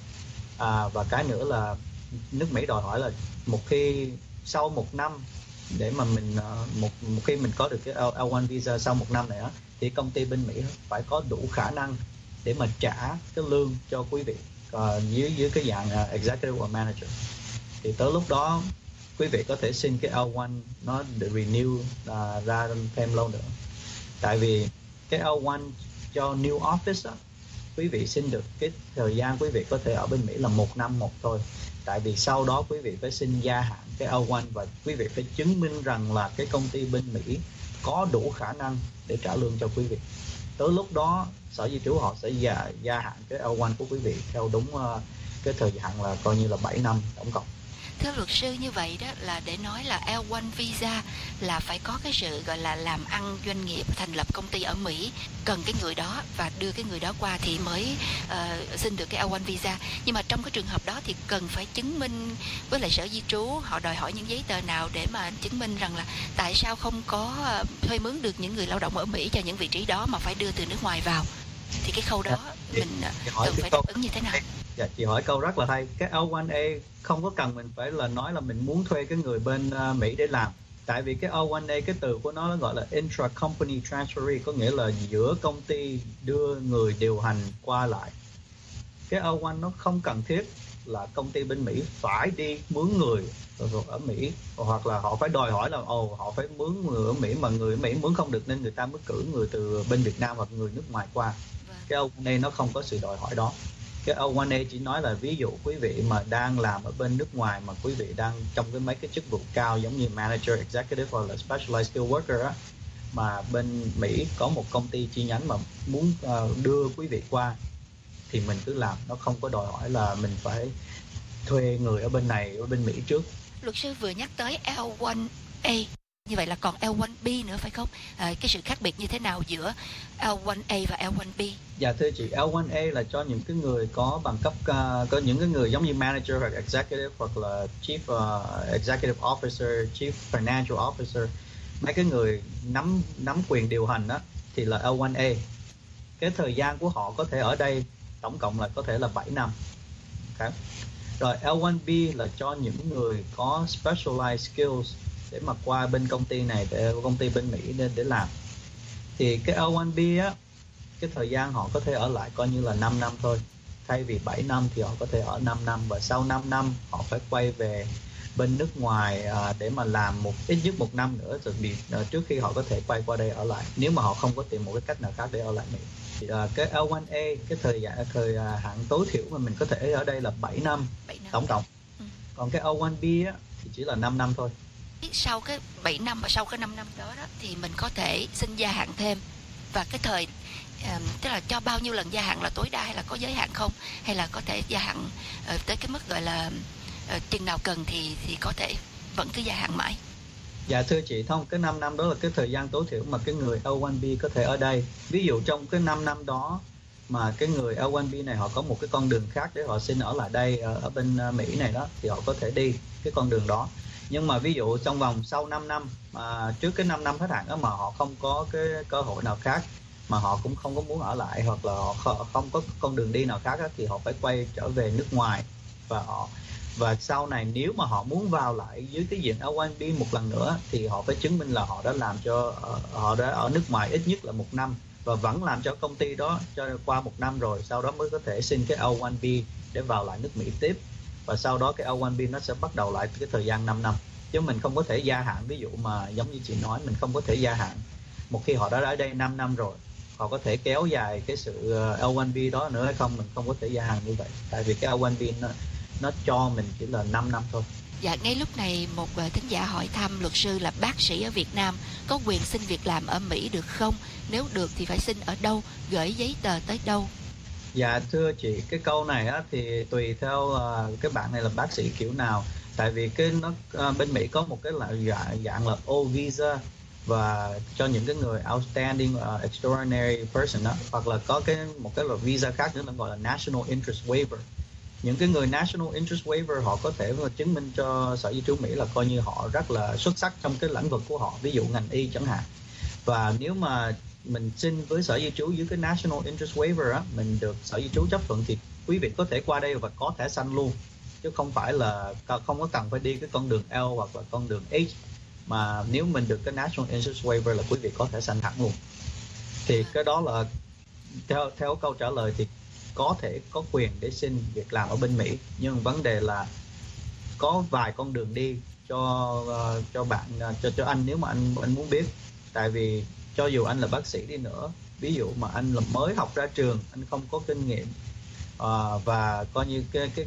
Và cái nữa là nước Mỹ đòi hỏi là một khi sau 1 năm để mà mình một khi mình có được cái L1 visa sau 1 năm này á, thì công ty bên Mỹ phải có đủ khả năng để mà trả cái lương cho quý vị dưới cái dạng executive or manager. Thì tới lúc đó quý vị có thể xin cái L1 nó được renew ra thêm lâu nữa. Tại vì cái L1 cho new office á, quý vị xin được cái thời gian quý vị có thể ở bên Mỹ là 1 năm một thôi. Tại vì sau đó quý vị phải xin gia hạn cái L1 và quý vị phải chứng minh rằng là cái công ty bên Mỹ có đủ khả năng để trả lương cho quý vị. Tới lúc đó Sở Di trú họ sẽ gia hạn cái L1 của quý vị theo đúng cái thời hạn là coi như là 7 năm tổng cộng. Thưa luật sư, như vậy đó là để nói là L1 visa là phải có cái sự gọi là làm ăn doanh nghiệp, thành lập công ty ở Mỹ, cần cái người đó và đưa cái người đó qua thì mới xin được cái L1 visa. Nhưng mà trong cái trường hợp đó thì cần phải chứng minh với lại Sở Di trú, họ đòi hỏi những giấy tờ nào để mà chứng minh rằng là tại sao không có thuê mướn được những người lao động ở Mỹ cho những vị trí đó mà phải đưa từ nước ngoài vào. Thì cái khâu đó mình cần phải đáp ứng như thế nào? Dạ, chị hỏi câu rất là hay. Cái L1A không có cần mình phải là nói là mình muốn thuê cái người bên Mỹ để làm. Tại vì cái L1A, cái từ của nó gọi là intra-company transferee, có nghĩa là giữa công ty đưa người điều hành qua lại. Cái L1 nó không cần thiết là công ty bên Mỹ phải đi mướn người ở Mỹ, hoặc là họ phải đòi hỏi là họ phải mướn người ở Mỹ, mà người ở Mỹ mướn không được nên người ta mới cử người từ bên Việt Nam hoặc người nước ngoài qua. Cái L1A nó không có sự đòi hỏi đó. Cái O1A chỉ nói là ví dụ quý vị mà đang làm ở bên nước ngoài mà quý vị đang trong cái mấy cái chức vụ cao giống như manager, executive hoặc là specialized skill worker á, mà bên Mỹ có một công ty chi nhánh mà muốn đưa quý vị qua thì mình cứ làm, nó không có đòi hỏi là mình phải thuê người ở bên này, ở bên Mỹ trước. Luật sư vừa nhắc tới L1A, như vậy là còn L1B nữa phải không? Cái sự khác biệt như thế nào giữa L1A và L1B? Dạ thưa chị, L1A là cho những cái người có bằng cấp, có những cái người giống như manager hoặc executive hoặc là chief executive officer, chief financial officer, mấy cái người nắm quyền điều hành đó thì là L1A. Cái thời gian của họ có thể ở đây tổng cộng là có thể là 7 năm. Okay. Rồi L1B là cho những người có specialized skills để mà qua bên công ty này, để công ty bên Mỹ để làm. Thì cái L1B á, cái thời gian họ có thể ở lại coi như là 5 năm thôi. Thay vì 7 năm thì họ có thể ở 5 năm, và sau 5 năm họ phải quay về bên nước ngoài để mà làm ít nhất 1 năm nữa rồi trước khi họ có thể quay qua đây ở lại, nếu mà họ không có tìm một cái cách nào khác để ở lại Mỹ. Thì, cái L1A, cái thời hạn tối thiểu mà mình có thể ở đây là 7 năm tổng cộng. Còn cái L1B á, thì chỉ là 5 năm thôi. Sau cái 7 năm và sau cái 5 năm đó thì mình có thể xin gia hạn thêm, và cái thời tức là cho bao nhiêu lần gia hạn là tối đa, hay là có giới hạn không, hay là có thể gia hạn tới cái mức gọi là chừng nào cần thì có thể vẫn cứ gia hạn mãi? Dạ thưa chị, thông cái 5 năm đó là cái thời gian tối thiểu mà cái người L1B có thể ở đây. Ví dụ trong cái 5 năm đó mà cái người L1B này họ có một cái con đường khác để họ xin ở lại đây ở bên Mỹ này đó, thì họ có thể đi cái con đường đó. Nhưng mà ví dụ trong vòng sau 5 năm mà trước cái 5 năm hết hạn đó mà họ không có cái cơ hội nào khác, mà họ cũng không có muốn ở lại, hoặc là họ không có con đường đi nào khác đó, thì họ phải quay trở về nước ngoài. Và sau này nếu mà họ muốn vào lại dưới cái diện L1B một lần nữa thì họ phải chứng minh là họ đã làm cho họ đã ở nước ngoài ít nhất là 1 năm và vẫn làm cho công ty đó cho qua 1 năm rồi, sau đó mới có thể xin cái L1B để vào lại nước Mỹ tiếp. Và sau đó cái L1B nó sẽ bắt đầu lại cái thời gian 5 năm. Chứ mình không có thể gia hạn, ví dụ mà giống như chị nói, mình không có thể gia hạn. Một khi họ đã ở đây 5 năm rồi, họ có thể kéo dài cái sự L1B đó nữa hay không, mình không có thể gia hạn như vậy. Tại vì cái L1B nó cho mình chỉ là 5 năm thôi. Dạ, ngay lúc này một thính giả hỏi thăm luật sư là bác sĩ ở Việt Nam có quyền xin việc làm ở Mỹ được không? Nếu được thì phải xin ở đâu, gửi giấy tờ tới đâu? Dạ thưa chị, cái câu này á, thì tùy theo cái bạn này là bác sĩ kiểu nào. Tại vì cái bên Mỹ có một cái dạng là O visa, và cho những cái người outstanding extraordinary person đó, hoặc là có một cái loại visa khác nữa là gọi là National Interest Waiver. Những cái người National Interest Waiver họ có thể chứng minh cho Sở Di trú Mỹ là coi như họ rất là xuất sắc trong cái lĩnh vực của họ, ví dụ ngành y chẳng hạn. Và nếu mà mình xin với Sở Di trú dưới cái National Interest Waiver á, mình được Sở Di trú chấp thuận thì quý vị có thể qua đây và có thẻ xanh luôn, chứ không phải là không có cần phải đi cái con đường L hoặc là con đường H, mà nếu mình được cái National Interest Waiver là quý vị có thẻ xanh thẳng luôn. Thì cái đó là theo câu trả lời thì có thể có quyền để xin việc làm ở bên Mỹ, nhưng vấn đề là có vài con đường đi cho bạn, cho anh, nếu mà anh muốn biết. Tại vì cho dù anh là bác sĩ đi nữa ví dụ mà anh là mới học ra trường, anh không có kinh nghiệm, và coi như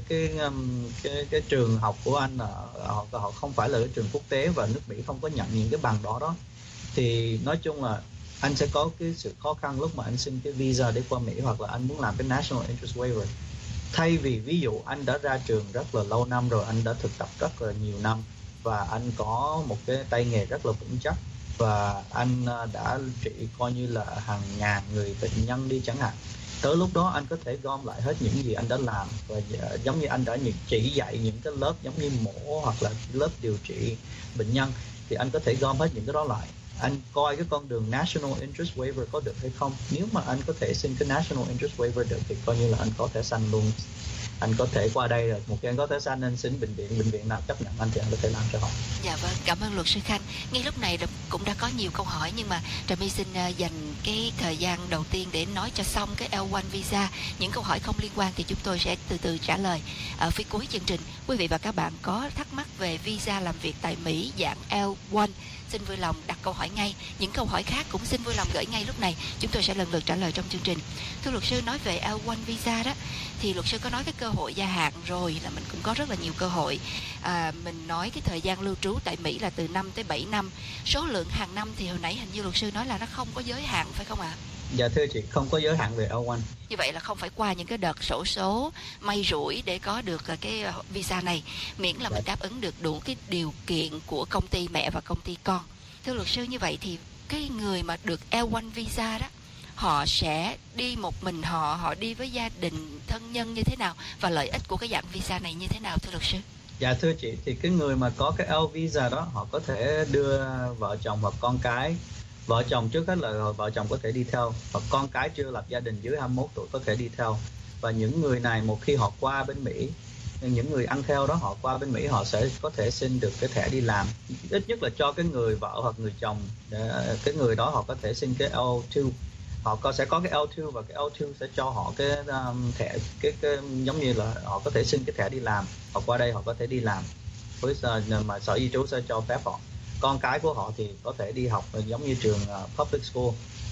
cái trường học của anh họ không phải là cái trường quốc tế và nước Mỹ không có nhận những cái bằng đó, thì nói chung là anh sẽ có cái sự khó khăn lúc mà anh xin cái visa để qua Mỹ, hoặc là anh muốn làm cái National Interest Waiver. Thay vì ví dụ anh đã ra trường rất là lâu năm rồi, anh đã thực tập rất là nhiều năm và anh có một cái tay nghề rất là vững chắc, và anh đã trị coi như là hàng ngàn người bệnh nhân đi chẳng hạn, tới lúc đó anh có thể gom lại hết những gì anh đã làm, và giống như anh đã chỉ dạy những cái lớp giống như mổ hoặc là lớp điều trị bệnh nhân, thì anh có thể gom hết những cái đó lại. Anh coi cái con đường National Interest Waiver có được hay không. Nếu mà anh có thể xin cái National Interest Waiver được thì coi như là anh có thẻ xanh luôn. Anh có thể qua đây rồi, một khi anh có thẻ xanh anh xin bệnh viện nào chấp nhận anh thì anh có thể làm cho họ. Dạ vâng, cảm ơn luật sư Khanh. Ngay lúc này cũng đã có nhiều câu hỏi, nhưng mà Trà My xin dành cái thời gian đầu tiên để nói cho xong cái L1 visa. Những câu hỏi không liên quan thì chúng tôi sẽ từ từ trả lời ở phía cuối chương trình. Quý vị và các bạn có thắc mắc về visa làm việc tại Mỹ dạng L1, xin vui lòng đặt câu hỏi ngay. Những câu hỏi khác cũng xin vui lòng gửi ngay lúc này, chúng tôi sẽ lần lượt trả lời trong chương trình. Thưa luật sư, nói về L1 visa đó, thì luật sư có nói cái cơ hội gia hạn rồi, là mình cũng có rất là nhiều cơ hội. Mình nói cái thời gian lưu trú tại Mỹ là từ 5 tới 7 năm. Số lượng hàng năm thì hồi nãy hình như luật sư nói là nó không có giới hạn, phải không ạ? Dạ thưa chị, không có giới hạn về L1. Như vậy là không phải qua những cái đợt xổ số may rủi để có được cái visa này, miễn là mình đáp ứng được đủ cái điều kiện của công ty mẹ và công ty con. Thưa luật sư, như vậy thì cái người mà được L1 visa đó, họ sẽ đi một mình họ đi với gia đình, thân nhân như thế nào, và lợi ích của cái dạng visa này như thế nào thưa luật sư? Dạ thưa chị, thì cái người mà có cái L visa đó, họ có thể đưa vợ chồng hoặc con cái. Vợ chồng trước hết là vợ chồng có thể đi theo, hoặc con cái chưa lập gia đình dưới 21 tuổi có thể đi theo. Và những người này một khi họ qua bên Mỹ, những người ăn theo đó họ qua bên Mỹ, họ sẽ có thể xin được cái thẻ đi làm. Ít nhất là cho cái người vợ hoặc người chồng, cái người đó họ có thể xin cái L2. Họ sẽ có cái L2 và cái L2 sẽ cho họ cái thẻ, cái giống như là họ có thể xin cái thẻ đi làm. Họ qua đây họ có thể đi làm với mà sở di trú sẽ cho phép họ. Con cái của họ thì có thể đi học giống như trường public school,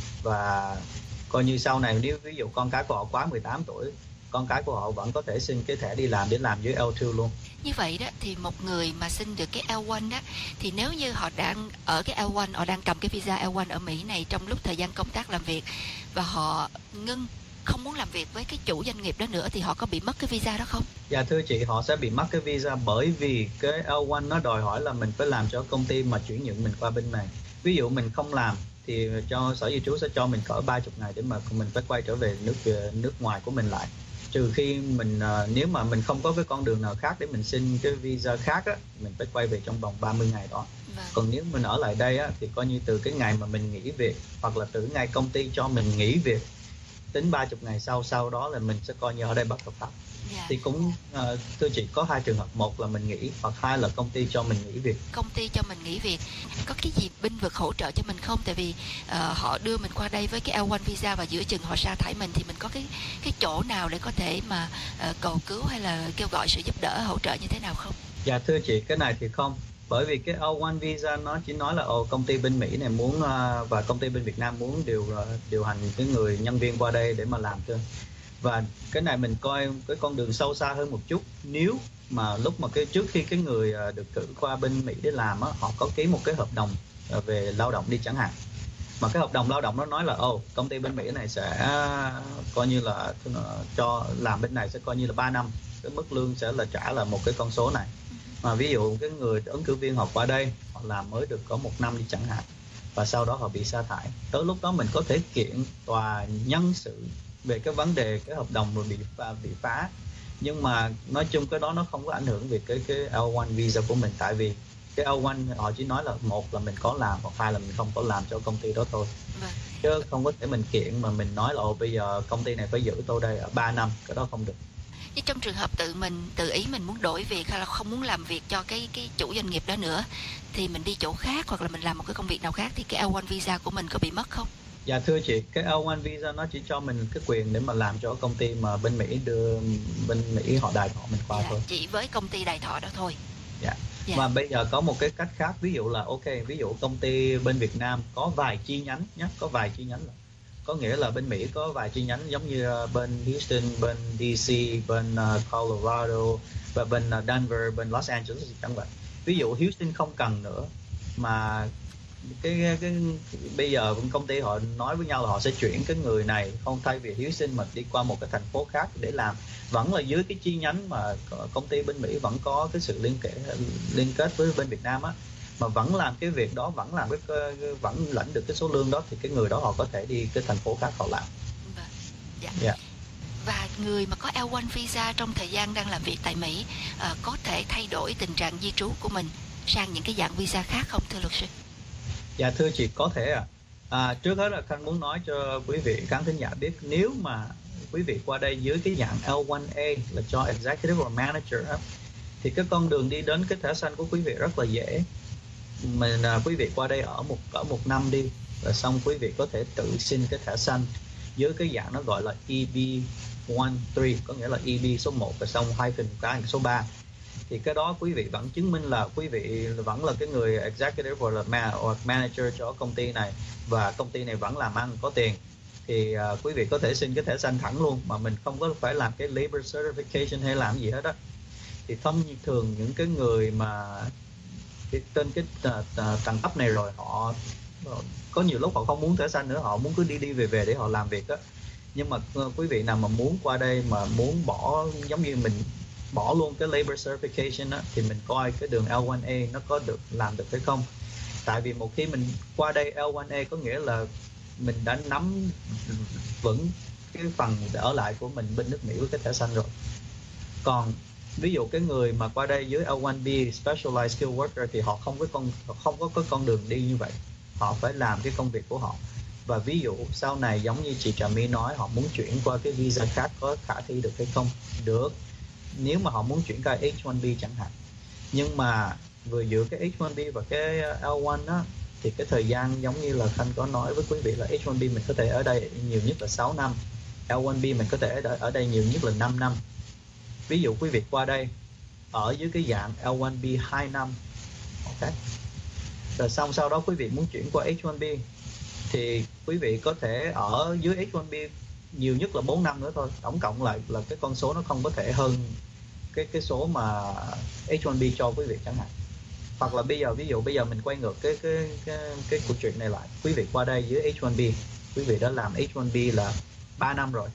và coi như sau này nếu ví dụ con cái của họ quá 18 tuổi, con cái của họ vẫn có thể xin cái thẻ đi làm để làm dưới L2 luôn. Như vậy đó thì một người mà xin được cái L1 đó, thì nếu như họ đang ở cái L1, họ đang cầm cái visa L1 ở Mỹ này trong lúc thời gian công tác làm việc, và họ không muốn làm việc với cái chủ doanh nghiệp đó nữa, thì họ có bị mất cái visa đó không? Dạ thưa chị, họ sẽ bị mất cái visa, bởi vì cái L1 nó đòi hỏi là mình phải làm cho công ty mà chuyển nhượng mình qua bên này. Ví dụ mình không làm thì cho sở di trú sẽ cho mình cỡ 30 ngày để mà mình phải quay trở về nước ngoài của mình lại. Trừ khi mình nếu mà mình không có cái con đường nào khác để mình xin cái visa khác á, mình phải quay về trong vòng 30 ngày đó. Còn nếu mình ở lại đây á, thì coi như từ cái ngày mà mình nghỉ việc, hoặc là từ ngày công ty cho mình nghỉ việc, tính 30 ngày sau đó là mình sẽ coi như ở đây bất hợp pháp. Thì cũng thưa chị, có hai trường hợp, một là mình nghỉ, hoặc hai là công ty cho mình nghỉ việc. Công ty cho mình nghỉ việc, có cái gì binh vực hỗ trợ cho mình không? Tại vì họ đưa mình qua đây với cái L1 visa và giữa chừng họ sa thải mình, thì mình có cái chỗ nào để có thể mà cầu cứu hay là kêu gọi sự giúp đỡ, hỗ trợ như thế nào không? Dạ thưa chị, cái này thì không. Bởi vì cái L1 visa nó chỉ nói là công ty bên Mỹ này muốn và công ty bên Việt Nam muốn điều hành cái người nhân viên qua đây để mà làm thôi. Và cái này mình coi cái con đường sâu xa hơn một chút. Nếu mà lúc mà trước khi cái người được cử qua bên Mỹ để làm á, họ có ký một cái hợp đồng về lao động đi chẳng hạn, mà cái hợp đồng lao động nó nói là công ty bên Mỹ này sẽ coi như là cho làm bên này sẽ coi như là 3 năm, cái mức lương sẽ là trả là một cái con số này. Mà ví dụ cái người ứng cử viên họ qua đây, họ làm mới được có 1 năm đi chẳng hạn, và sau đó họ bị sa thải, tới lúc đó mình có thể kiện tòa nhân sự về cái vấn đề cái hợp đồng rồi bị phá. Nhưng mà nói chung cái đó nó không có ảnh hưởng về cái L1 visa của mình, tại vì cái L1 họ chỉ nói là một là mình có làm, hoặc hai là mình không có làm cho công ty đó thôi. Chứ không có thể mình kiện mà mình nói là bây giờ công ty này phải giữ tôi đây ở 3 năm, cái đó không được. Nhưng trong trường hợp tự ý mình muốn đổi việc, hay là không muốn làm việc cho cái chủ doanh nghiệp đó nữa, thì mình đi chỗ khác hoặc là mình làm một cái công việc nào khác, thì cái L1 visa của mình có bị mất không? Dạ thưa chị, cái L1 visa nó chỉ cho mình cái quyền để mà làm cho công ty mà bên Mỹ bên Mỹ họ đài thọ mình qua thôi. Chỉ với công ty đài thọ đó thôi. Dạ. Và bây giờ có một cái cách khác, ví dụ là ví dụ công ty bên Việt Nam có vài chi nhánh nhé, có vài chi nhánh là Có nghĩa là bên Mỹ có vài chi nhánh giống như bên Houston, bên DC, bên Colorado và bên Denver, bên Los Angeles chẳng vậy. Ví dụ Houston không cần nữa mà cái bây giờ công ty họ nói với nhau là họ sẽ chuyển cái người này không thay vì Houston mà đi qua một cái thành phố khác để làm, vẫn là dưới cái chi nhánh mà công ty bên Mỹ vẫn có cái sự liên kết với bên Việt Nam á, mà vẫn làm cái việc đó, vẫn lãnh được cái số lương đó, thì cái người đó họ có thể đi cái thành phố khác họ làm. Dạ. Yeah. Và người mà có L1 visa trong thời gian đang làm việc tại Mỹ có thể thay đổi tình trạng di trú của mình sang những cái dạng visa khác không thưa luật sư? Dạ thưa chị, có thể trước hết là Khanh muốn nói cho quý vị khán thính giả biết, nếu mà quý vị qua đây dưới cái dạng L1A là cho Executive or Manager thì cái con đường đi đến cái thẻ xanh của quý vị rất là dễ. Quý vị qua đây ở một năm đi, rồi xong quý vị có thể tự xin cái thẻ xanh dưới cái dạng nó gọi là EB13, có nghĩa là EB số 1 và xong hyphen cái số 3. Thì cái đó quý vị vẫn chứng minh là quý vị vẫn là cái người executive hoặc là manager cho công ty này, và công ty này vẫn làm ăn có tiền, thì quý vị có thể xin cái thẻ xanh thẳng luôn mà mình không có phải làm cái labor certification hay làm gì hết á. Thì thông thường những cái người mà trên cái tầng cấp này rồi, họ có nhiều lúc họ không muốn thẻ xanh nữa, họ muốn cứ đi về để họ làm việc á. Nhưng mà quý vị nào mà muốn qua đây mà muốn bỏ, giống như mình bỏ luôn cái labor certification á, thì mình coi cái đường L1A nó có được làm được hay không. Tại vì một khi mình qua đây L1A có nghĩa là mình đã nắm vững cái phần ở lại của mình bên nước Mỹ với cái thẻ xanh rồi. Còn ví dụ cái người mà qua đây dưới L1B Specialized Skilled Worker thì họ không có cái con đường đi như vậy, họ phải làm cái công việc của họ. Và ví dụ sau này giống như chị Trà My nói, họ muốn chuyển qua cái visa khác có khả thi được hay không? Được, nếu mà họ muốn chuyển qua H1B chẳng hạn. Nhưng mà vừa giữa cái H1B và cái L1 á, thì cái thời gian giống như là Khanh có nói với quý vị là H1B mình có thể ở đây nhiều nhất là 6 năm, L1B mình có thể ở đây nhiều nhất là 5 năm. Ví dụ quý vị qua đây ở dưới cái dạng L1B 2 năm, ok, rồi xong sau đó quý vị muốn chuyển qua H1B thì quý vị có thể ở dưới H1B nhiều nhất là 4 năm nữa thôi. Tổng cộng lại là cái con số nó không có thể hơn cái số mà H1B cho quý vị chẳng hạn. Hoặc là ví dụ bây giờ mình quay ngược cái câu chuyện này lại, quý vị qua đây dưới H1B, quý vị đã làm H1B là 3 năm rồi,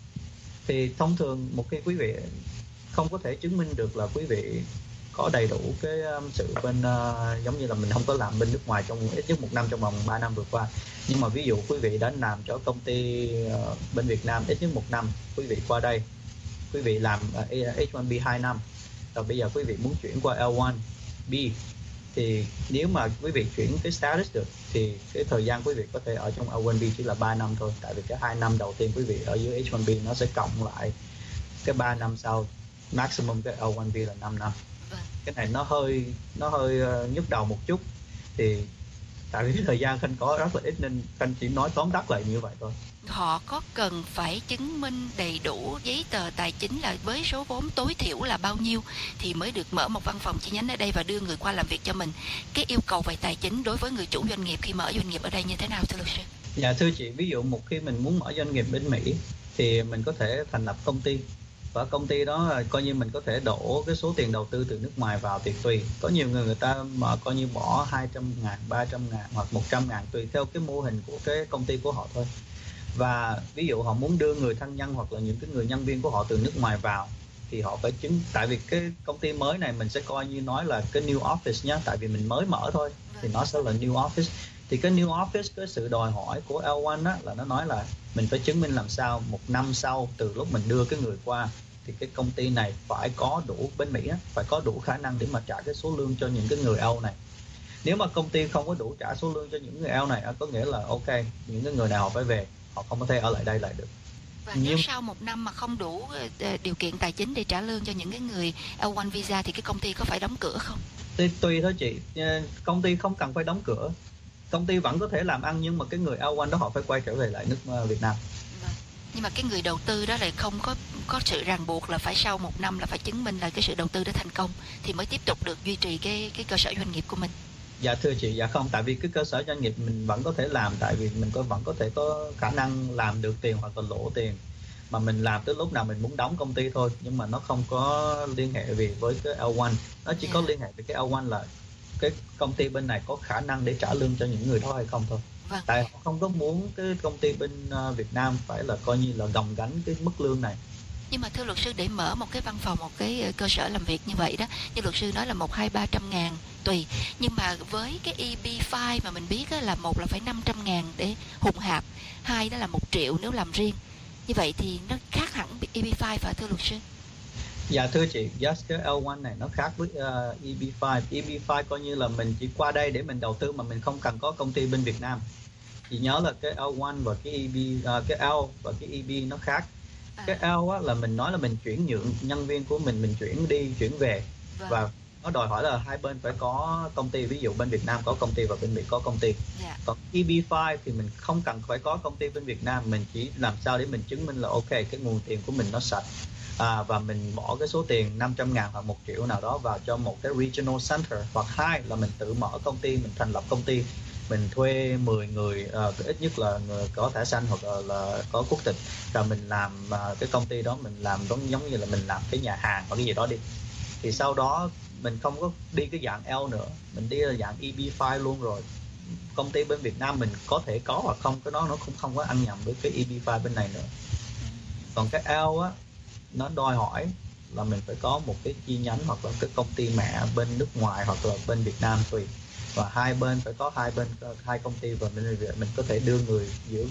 thì thông thường một khi quý vị không có thể chứng minh được là quý vị có đầy đủ cái sự bên giống như là mình không có làm bên nước ngoài trong ít nhất 1 năm trong vòng 3 năm vừa qua. Nhưng mà ví dụ quý vị đã làm cho công ty bên Việt Nam ít nhất 1 năm, quý vị qua đây, quý vị làm H1B 2 năm, rồi bây giờ quý vị muốn chuyển qua L1B, thì nếu mà quý vị chuyển cái status được thì cái thời gian quý vị có thể ở trong L1B chỉ là 3 năm thôi. Tại vì cái 2 năm đầu tiên quý vị ở dưới H1B nó sẽ cộng lại cái 3 năm sau, maximum cái L1B là 5 năm. Cái này nó hơi nhức đầu một chút, thì tại vì cái thời gian Khanh có rất là ít nên Khanh chỉ nói tóm tắt lại như vậy thôi. Họ có cần phải chứng minh đầy đủ giấy tờ tài chính là với số vốn tối thiểu là bao nhiêu thì mới được mở một văn phòng chi nhánh ở đây và đưa người qua làm việc cho mình? Cái yêu cầu về tài chính đối với người chủ doanh nghiệp khi mở doanh nghiệp ở đây như thế nào thưa luật sư? Dạ thưa chị, ví dụ một khi mình muốn mở doanh nghiệp bên Mỹ thì mình có thể thành lập công ty, và công ty đó coi như mình có thể đổ cái số tiền đầu tư từ nước ngoài vào thì tùy. Có nhiều người ta mà coi như bỏ 200.000, 300.000 hoặc 100.000 tùy theo cái mô hình của cái công ty của họ thôi. Và ví dụ họ muốn đưa người thân nhân hoặc là những cái người nhân viên của họ từ nước ngoài vào thì họ phải tại vì cái công ty mới này mình sẽ coi như nói là cái new office nhá, tại vì mình mới mở thôi thì nó sẽ là new office. Thì cái new office, cái sự đòi hỏi của L1 á, là nó nói là mình phải chứng minh làm sao 1 năm sau từ lúc mình đưa cái người qua thì cái công ty này phải có đủ, bên Mỹ á, phải có đủ khả năng để mà trả cái số lương cho những cái người Âu này. Nếu mà công ty không có đủ trả số lương cho những người Âu này, có nghĩa là ok, những cái người nào họ phải về, họ không có thể ở lại đây lại được. Và nếu sau 1 năm mà không đủ điều kiện tài chính để trả lương cho những cái người L1 visa thì cái công ty có phải đóng cửa không? Tùy thôi chị, công ty không cần phải đóng cửa, công ty vẫn có thể làm ăn, nhưng mà cái người L1 đó họ phải quay trở về lại nước Việt Nam. Nhưng mà cái người đầu tư đó lại không có sự ràng buộc là phải sau 1 năm là phải chứng minh là cái sự đầu tư đã thành công thì mới tiếp tục được duy trì cái cơ sở doanh nghiệp của mình. Dạ thưa chị, dạ không, tại vì cái cơ sở doanh nghiệp mình vẫn có thể làm, tại vì mình vẫn có thể có khả năng làm được tiền hoặc là lỗ tiền, mà mình làm tới lúc nào mình muốn đóng công ty thôi, nhưng mà nó không có liên hệ gì với cái L1, nó chỉ có liên hệ với cái L1 là cái công ty bên này có khả năng để trả lương cho những người đó hay không thôi. Vâng. Tại họ không có muốn cái công ty bên Việt Nam phải là coi như là gồng gánh cái mức lương này. Nhưng mà thưa luật sư, để mở một cái văn phòng, một cái cơ sở làm việc như vậy đó, như luật sư nói là 100-200-300 ngàn tùy, nhưng mà với cái EB5 mà mình biết là một là phải 500 ngàn để hùng hạp, hai đó là 1 triệu nếu làm riêng, như vậy thì nó khác hẳn EB5 và thưa luật sư. Dạ thưa chị, yes, cái L1 này nó khác với EB5. EB5 coi như là mình chỉ qua đây để mình đầu tư mà mình không cần có công ty bên Việt Nam. Chị nhớ là cái L1 và cái EB, cái L và cái EB nó khác. Cái L á, là mình nói là mình chuyển nhượng nhân viên của mình chuyển đi chuyển về. Vâng. Và nó đòi hỏi là hai bên phải có công ty, ví dụ bên Việt Nam có công ty và bên Mỹ có công ty. Còn EB5 thì mình không cần phải có công ty bên Việt Nam, mình chỉ làm sao để mình chứng minh là ok, cái nguồn tiền của mình nó sạch. Và mình bỏ cái số tiền 500 ngàn hoặc 1 triệu nào đó vào cho một cái regional center, hoặc hai là mình tự mở công ty, mình thành lập công ty, mình thuê 10 người, ít nhất là người có thẻ xanh hoặc là có quốc tịch, rồi mình làm cái công ty đó, mình làm giống như là mình làm cái nhà hàng hoặc cái gì đó đi. Thì sau đó mình không có đi cái dạng L nữa, mình đi là dạng EB5 luôn rồi. Công ty bên Việt Nam mình có thể có hoặc không, cái đó nó cũng không có ăn nhầm với cái EB5 bên này nữa. Còn cái L á, nó đòi hỏi là mình phải có một cái chi nhánh hoặc là cái công ty mẹ bên nước ngoài hoặc là bên Việt Nam tùy, và hai bên phải có hai công ty, và mình có thể đưa người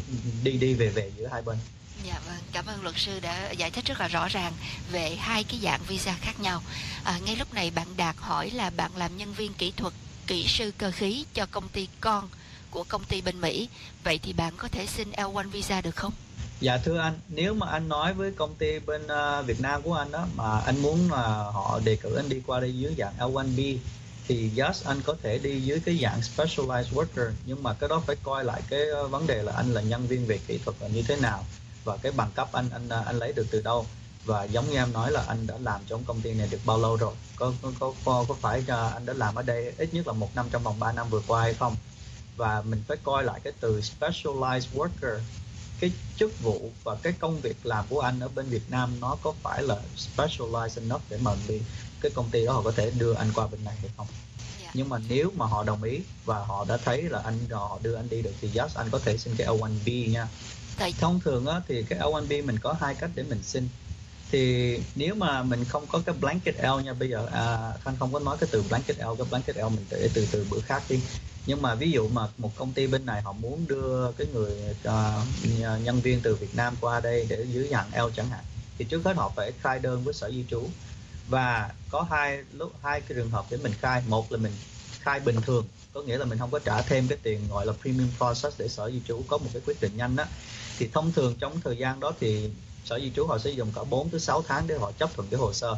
đi về giữa hai bên. Dạ vâng, cảm ơn luật sư đã giải thích rất là rõ ràng về hai cái dạng visa khác nhau. Ngay lúc này bạn Đạt hỏi là bạn làm nhân viên kỹ thuật, kỹ sư cơ khí cho công ty con của công ty bên Mỹ, vậy thì bạn có thể xin L1 visa được không? Dạ thưa anh, nếu mà anh nói với công ty bên Việt Nam của anh đó mà anh muốn là họ đề cử anh đi qua đây dưới dạng L1B thì yes, anh có thể đi dưới cái dạng specialized worker, nhưng mà cái đó phải coi lại cái vấn đề là anh là nhân viên về kỹ thuật là như thế nào và cái bằng cấp anh lấy được từ đâu, và giống như em nói là anh đã làm trong công ty này được bao lâu rồi, có phải anh đã làm ở đây ít nhất là 1 năm trong vòng 3 năm vừa qua hay không. Và mình phải coi lại cái từ specialized worker, cái chức vụ và cái công việc làm của anh ở bên Việt Nam nó có phải là specialized enough để mà cái công ty đó họ có thể đưa anh qua bên này hay không. Nhưng mà nếu mà họ đồng ý và họ đã thấy là họ đưa anh đi được thì yes, anh có thể xin cái L1B nha. Thông thường á, thì cái L1B mình có 2 cách để mình xin. Thì nếu mà mình không có cái blanket L nha, bây giờ Khanh không có nói cái từ blanket L, cái blanket L mình để từ bữa khác đi. Nhưng mà ví dụ mà một công ty bên này họ muốn đưa cái người nhân viên từ Việt Nam qua đây để dưới dạng L chẳng hạn, thì trước hết họ phải khai đơn với Sở Di trú. Và có hai cái trường hợp để mình khai. Một là mình khai bình thường, có nghĩa là mình không có trả thêm cái tiền gọi là premium process để Sở Di trú có một cái quyết định nhanh đó. Thì thông thường trong thời gian đó thì Sở Di trú họ sẽ dùng cả 4 tới 6 tháng để họ chấp thuận cái hồ sơ.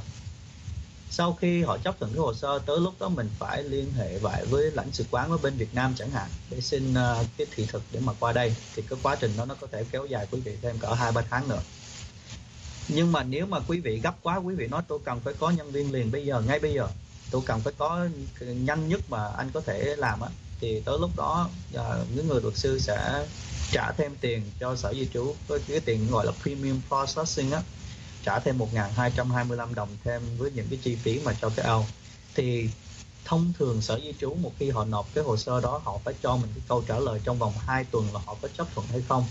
Sau khi họ chấp thuận cái hồ sơ, tới lúc đó mình phải liên hệ lại với lãnh sự quán ở bên Việt Nam chẳng hạn để xin cái thị thực để mà qua đây. Thì cái quá trình đó nó có thể kéo dài quý vị thêm cỡ 2-3 tháng nữa. Nhưng mà nếu mà quý vị gấp quá, quý vị nói tôi cần phải có nhân viên liền bây giờ, ngay bây giờ, tôi cần phải có nhanh nhất mà anh có thể làm á, thì tới lúc đó những người luật sư sẽ trả thêm tiền cho Sở Di trú, cái tiền gọi là premium processing á, trả thêm 1.225 đồng thêm với những cái chi phí mà cho cái L. Thì thông thường Sở Di trú một khi họ nộp cái hồ sơ đó, họ phải cho mình cái câu trả lời trong vòng 2 tuần là họ có chấp thuận hay không.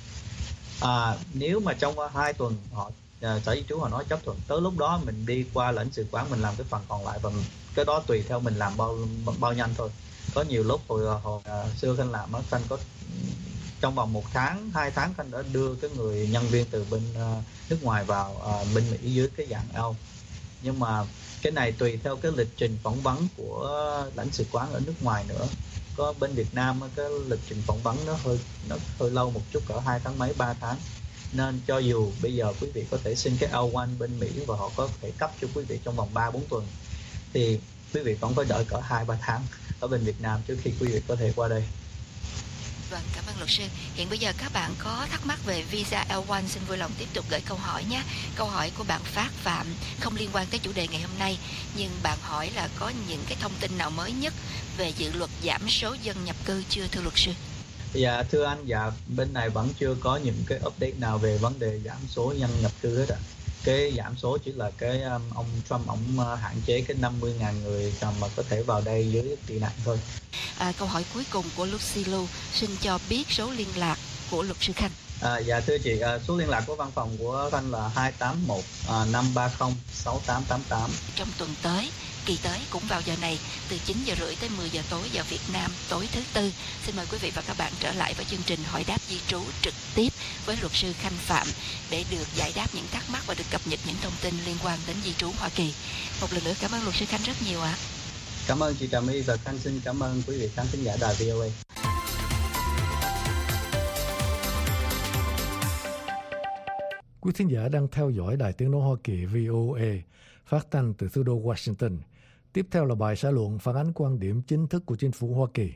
Nếu mà trong 2 tuần Sở Di trú họ nói chấp thuận, tới lúc đó mình đi qua lãnh sự quán mình làm cái phần còn lại, và cái đó tùy theo mình làm bao nhanh thôi. Có nhiều lúc hồi xưa Khanh làm á, Khanh có trong vòng 1 tháng, 2 tháng Khanh đã đưa cái người nhân viên từ bên nước ngoài vào bên Mỹ dưới cái dạng L. Nhưng mà cái này tùy theo cái lịch trình phỏng vấn của lãnh sự quán ở nước ngoài nữa. Có bên Việt Nam cái lịch trình phỏng vấn nó hơi lâu một chút, cỡ 2 tháng mấy, 3 tháng. Nên cho dù bây giờ quý vị có thể xin cái L1 bên Mỹ và họ có thể cấp cho quý vị trong vòng 3-4 tuần, thì quý vị vẫn phải đợi cỡ 2-3 tháng ở bên Việt Nam trước khi quý vị có thể qua đây. Vâng, cảm ơn luật sư. Hiện bây giờ các bạn có thắc mắc về visa L1 xin vui lòng tiếp tục gửi câu hỏi nhé. Câu hỏi của bạn Phát Phạm không liên quan tới chủ đề ngày hôm nay, nhưng bạn hỏi là có những cái thông tin nào mới nhất về dự luật giảm số dân nhập cư chưa thưa luật sư? Dạ thưa anh, bên này vẫn chưa có những cái update nào về vấn đề giảm số dân nhập cư hết ạ. Cái giảm số chỉ là cái ông Trump hạn chế cái 50.000 người mà có thể vào đây dưới tị nạn thôi. Câu hỏi cuối cùng của Lucy Lu, xin cho biết số liên lạc của luật sư Khanh. Dạ thưa chị, số liên lạc của văn phòng của Khanh là 281 530 6888. Trong tuần tới, kỳ tới cũng vào giờ này, từ 9 giờ rưỡi tới 10 giờ tối giờ Việt Nam, tối thứ Tư. Xin mời quý vị và các bạn trở lại với chương trình Hỏi đáp di trú trực tiếp với luật sư Khanh Phạm để được giải đáp những thắc mắc và được cập nhật những thông tin liên quan đến di trú Hoa Kỳ. Một lần nữa cảm ơn luật sư Khanh rất nhiều ạ. Cảm ơn chị Trà My và Khanh xin cảm ơn quý vị khán thính giả đài VOA. Quý thính giả đang theo dõi Đài Tiếng nói Hoa Kỳ VOA, phát thanh từ thủ đô Washington. Tiếp theo là bài xã luận phản ánh quan điểm chính thức của chính phủ Hoa Kỳ.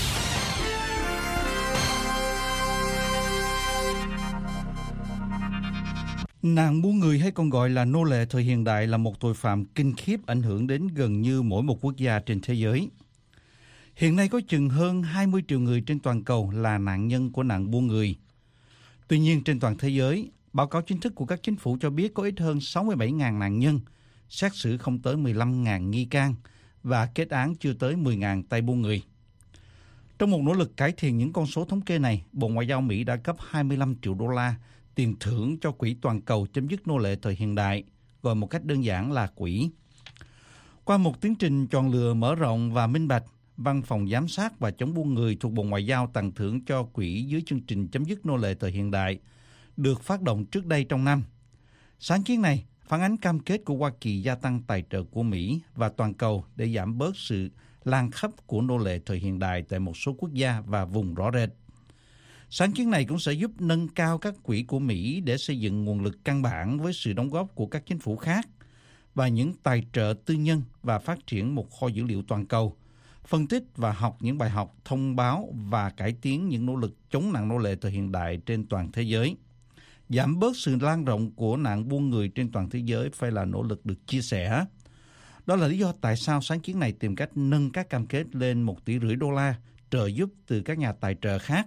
Nạn buôn người hay còn gọi là nô lệ thời hiện đại là một tội phạm kinh khiếp ảnh hưởng đến gần như mỗi một quốc gia trên thế giới. Hiện nay có chừng hơn 20 triệu người trên toàn cầu là nạn nhân của nạn buôn người. Tuy nhiên trên toàn thế giới, báo cáo chính thức của các chính phủ cho biết có ít hơn 67.000 nạn nhân, xét xử không tới 15.000 nghi can và kết án chưa tới 10.000 tay buôn người. Trong một nỗ lực cải thiện những con số thống kê này, Bộ Ngoại giao Mỹ đã cấp 25 triệu đô la tiền thưởng cho Quỹ Toàn cầu chấm dứt nô lệ thời hiện đại, gọi một cách đơn giản là quỹ. Qua một tiến trình chọn lựa mở rộng và minh bạch, Văn phòng Giám sát và Chống buôn người thuộc Bộ Ngoại giao tặng thưởng cho quỹ dưới chương trình chấm dứt nô lệ thời hiện đại được phát động trước đây trong năm. Sáng kiến này phản ánh cam kết của Hoa Kỳ gia tăng tài trợ của Mỹ và toàn cầu để giảm bớt sự lan khắp của nô lệ thời hiện đại tại một số quốc gia và vùng rõ rệt. Sáng kiến này cũng sẽ giúp nâng cao các quỹ của Mỹ để xây dựng nguồn lực căn bản với sự đóng góp của các chính phủ khác và những tài trợ tư nhân và phát triển một kho dữ liệu toàn cầu, phân tích và học những bài học, thông báo và cải tiến những nỗ lực chống nạn nô lệ thời hiện đại trên toàn thế giới. Giảm bớt sự lan rộng của nạn buôn người trên toàn thế giới phải là nỗ lực được chia sẻ. Đó là lý do tại sao sáng kiến này tìm cách nâng các cam kết lên 1,5 tỷ đô la trợ giúp từ các nhà tài trợ khác.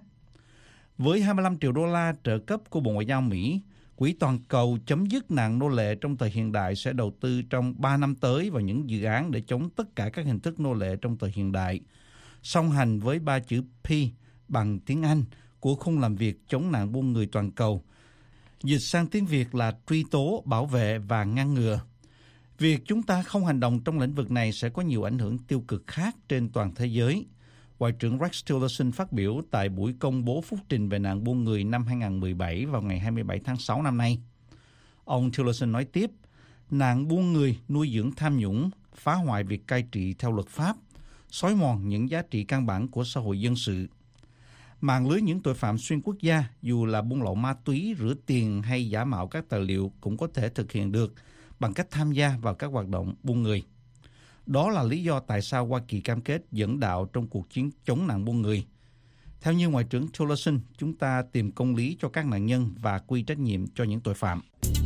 Với 25 triệu đô la trợ cấp của Bộ Ngoại giao Mỹ, Quỹ Toàn cầu chấm dứt nạn nô lệ trong thời hiện đại sẽ đầu tư trong 3 năm tới vào những dự án để chống tất cả các hình thức nô lệ trong thời hiện đại, song hành với 3 chữ P bằng tiếng Anh của khung làm việc chống nạn buôn người toàn cầu. Dịch sang tiếng Việt là truy tố, bảo vệ và ngăn ngừa. Việc chúng ta không hành động trong lĩnh vực này sẽ có nhiều ảnh hưởng tiêu cực khác trên toàn thế giới. Ngoại trưởng Rex Tillerson phát biểu tại buổi công bố phúc trình về nạn buôn người năm 2017 vào ngày 27 tháng 6 năm nay. Ông Tillerson nói tiếp, nạn buôn người nuôi dưỡng tham nhũng, phá hoại việc cai trị theo luật pháp, xói mòn những giá trị căn bản của xã hội dân sự. Mạng lưới những tội phạm xuyên quốc gia, dù là buôn lậu ma túy, rửa tiền hay giả mạo các tài liệu cũng có thể thực hiện được bằng cách tham gia vào các hoạt động buôn người. Đó là lý do tại sao Hoa Kỳ cam kết dẫn đạo trong cuộc chiến chống nạn buôn người. Theo như Ngoại trưởng Tillerson, chúng ta tìm công lý cho các nạn nhân và quy trách nhiệm cho những tội phạm.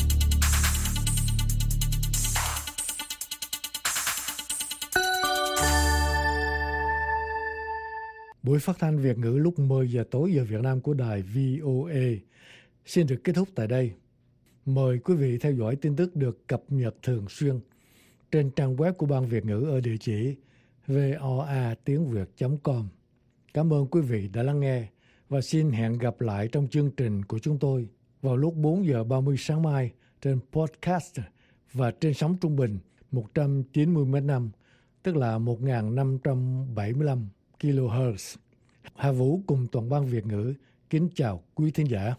Buổi phát thanh Việt ngữ lúc 10 giờ tối giờ Việt Nam của đài VOA xin được kết thúc tại đây. Mời quý vị theo dõi tin tức được cập nhật thường xuyên trên trang web của Ban Việt ngữ ở địa chỉ voatiengviet.com. Cảm ơn quý vị đã lắng nghe và xin hẹn gặp lại trong chương trình của chúng tôi vào lúc 4 giờ 30 sáng mai trên podcast và trên sóng trung bình 190 m5, tức là 1575 kHz. Hà Vũ cùng toàn ban Việt ngữ kính chào quý thính giả.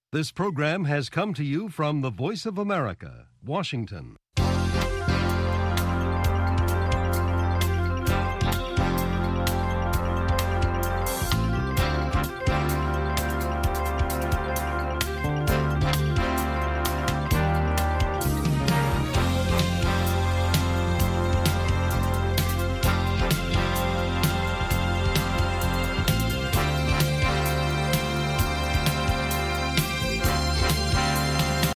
This program has come to you from the Voice of America, Washington.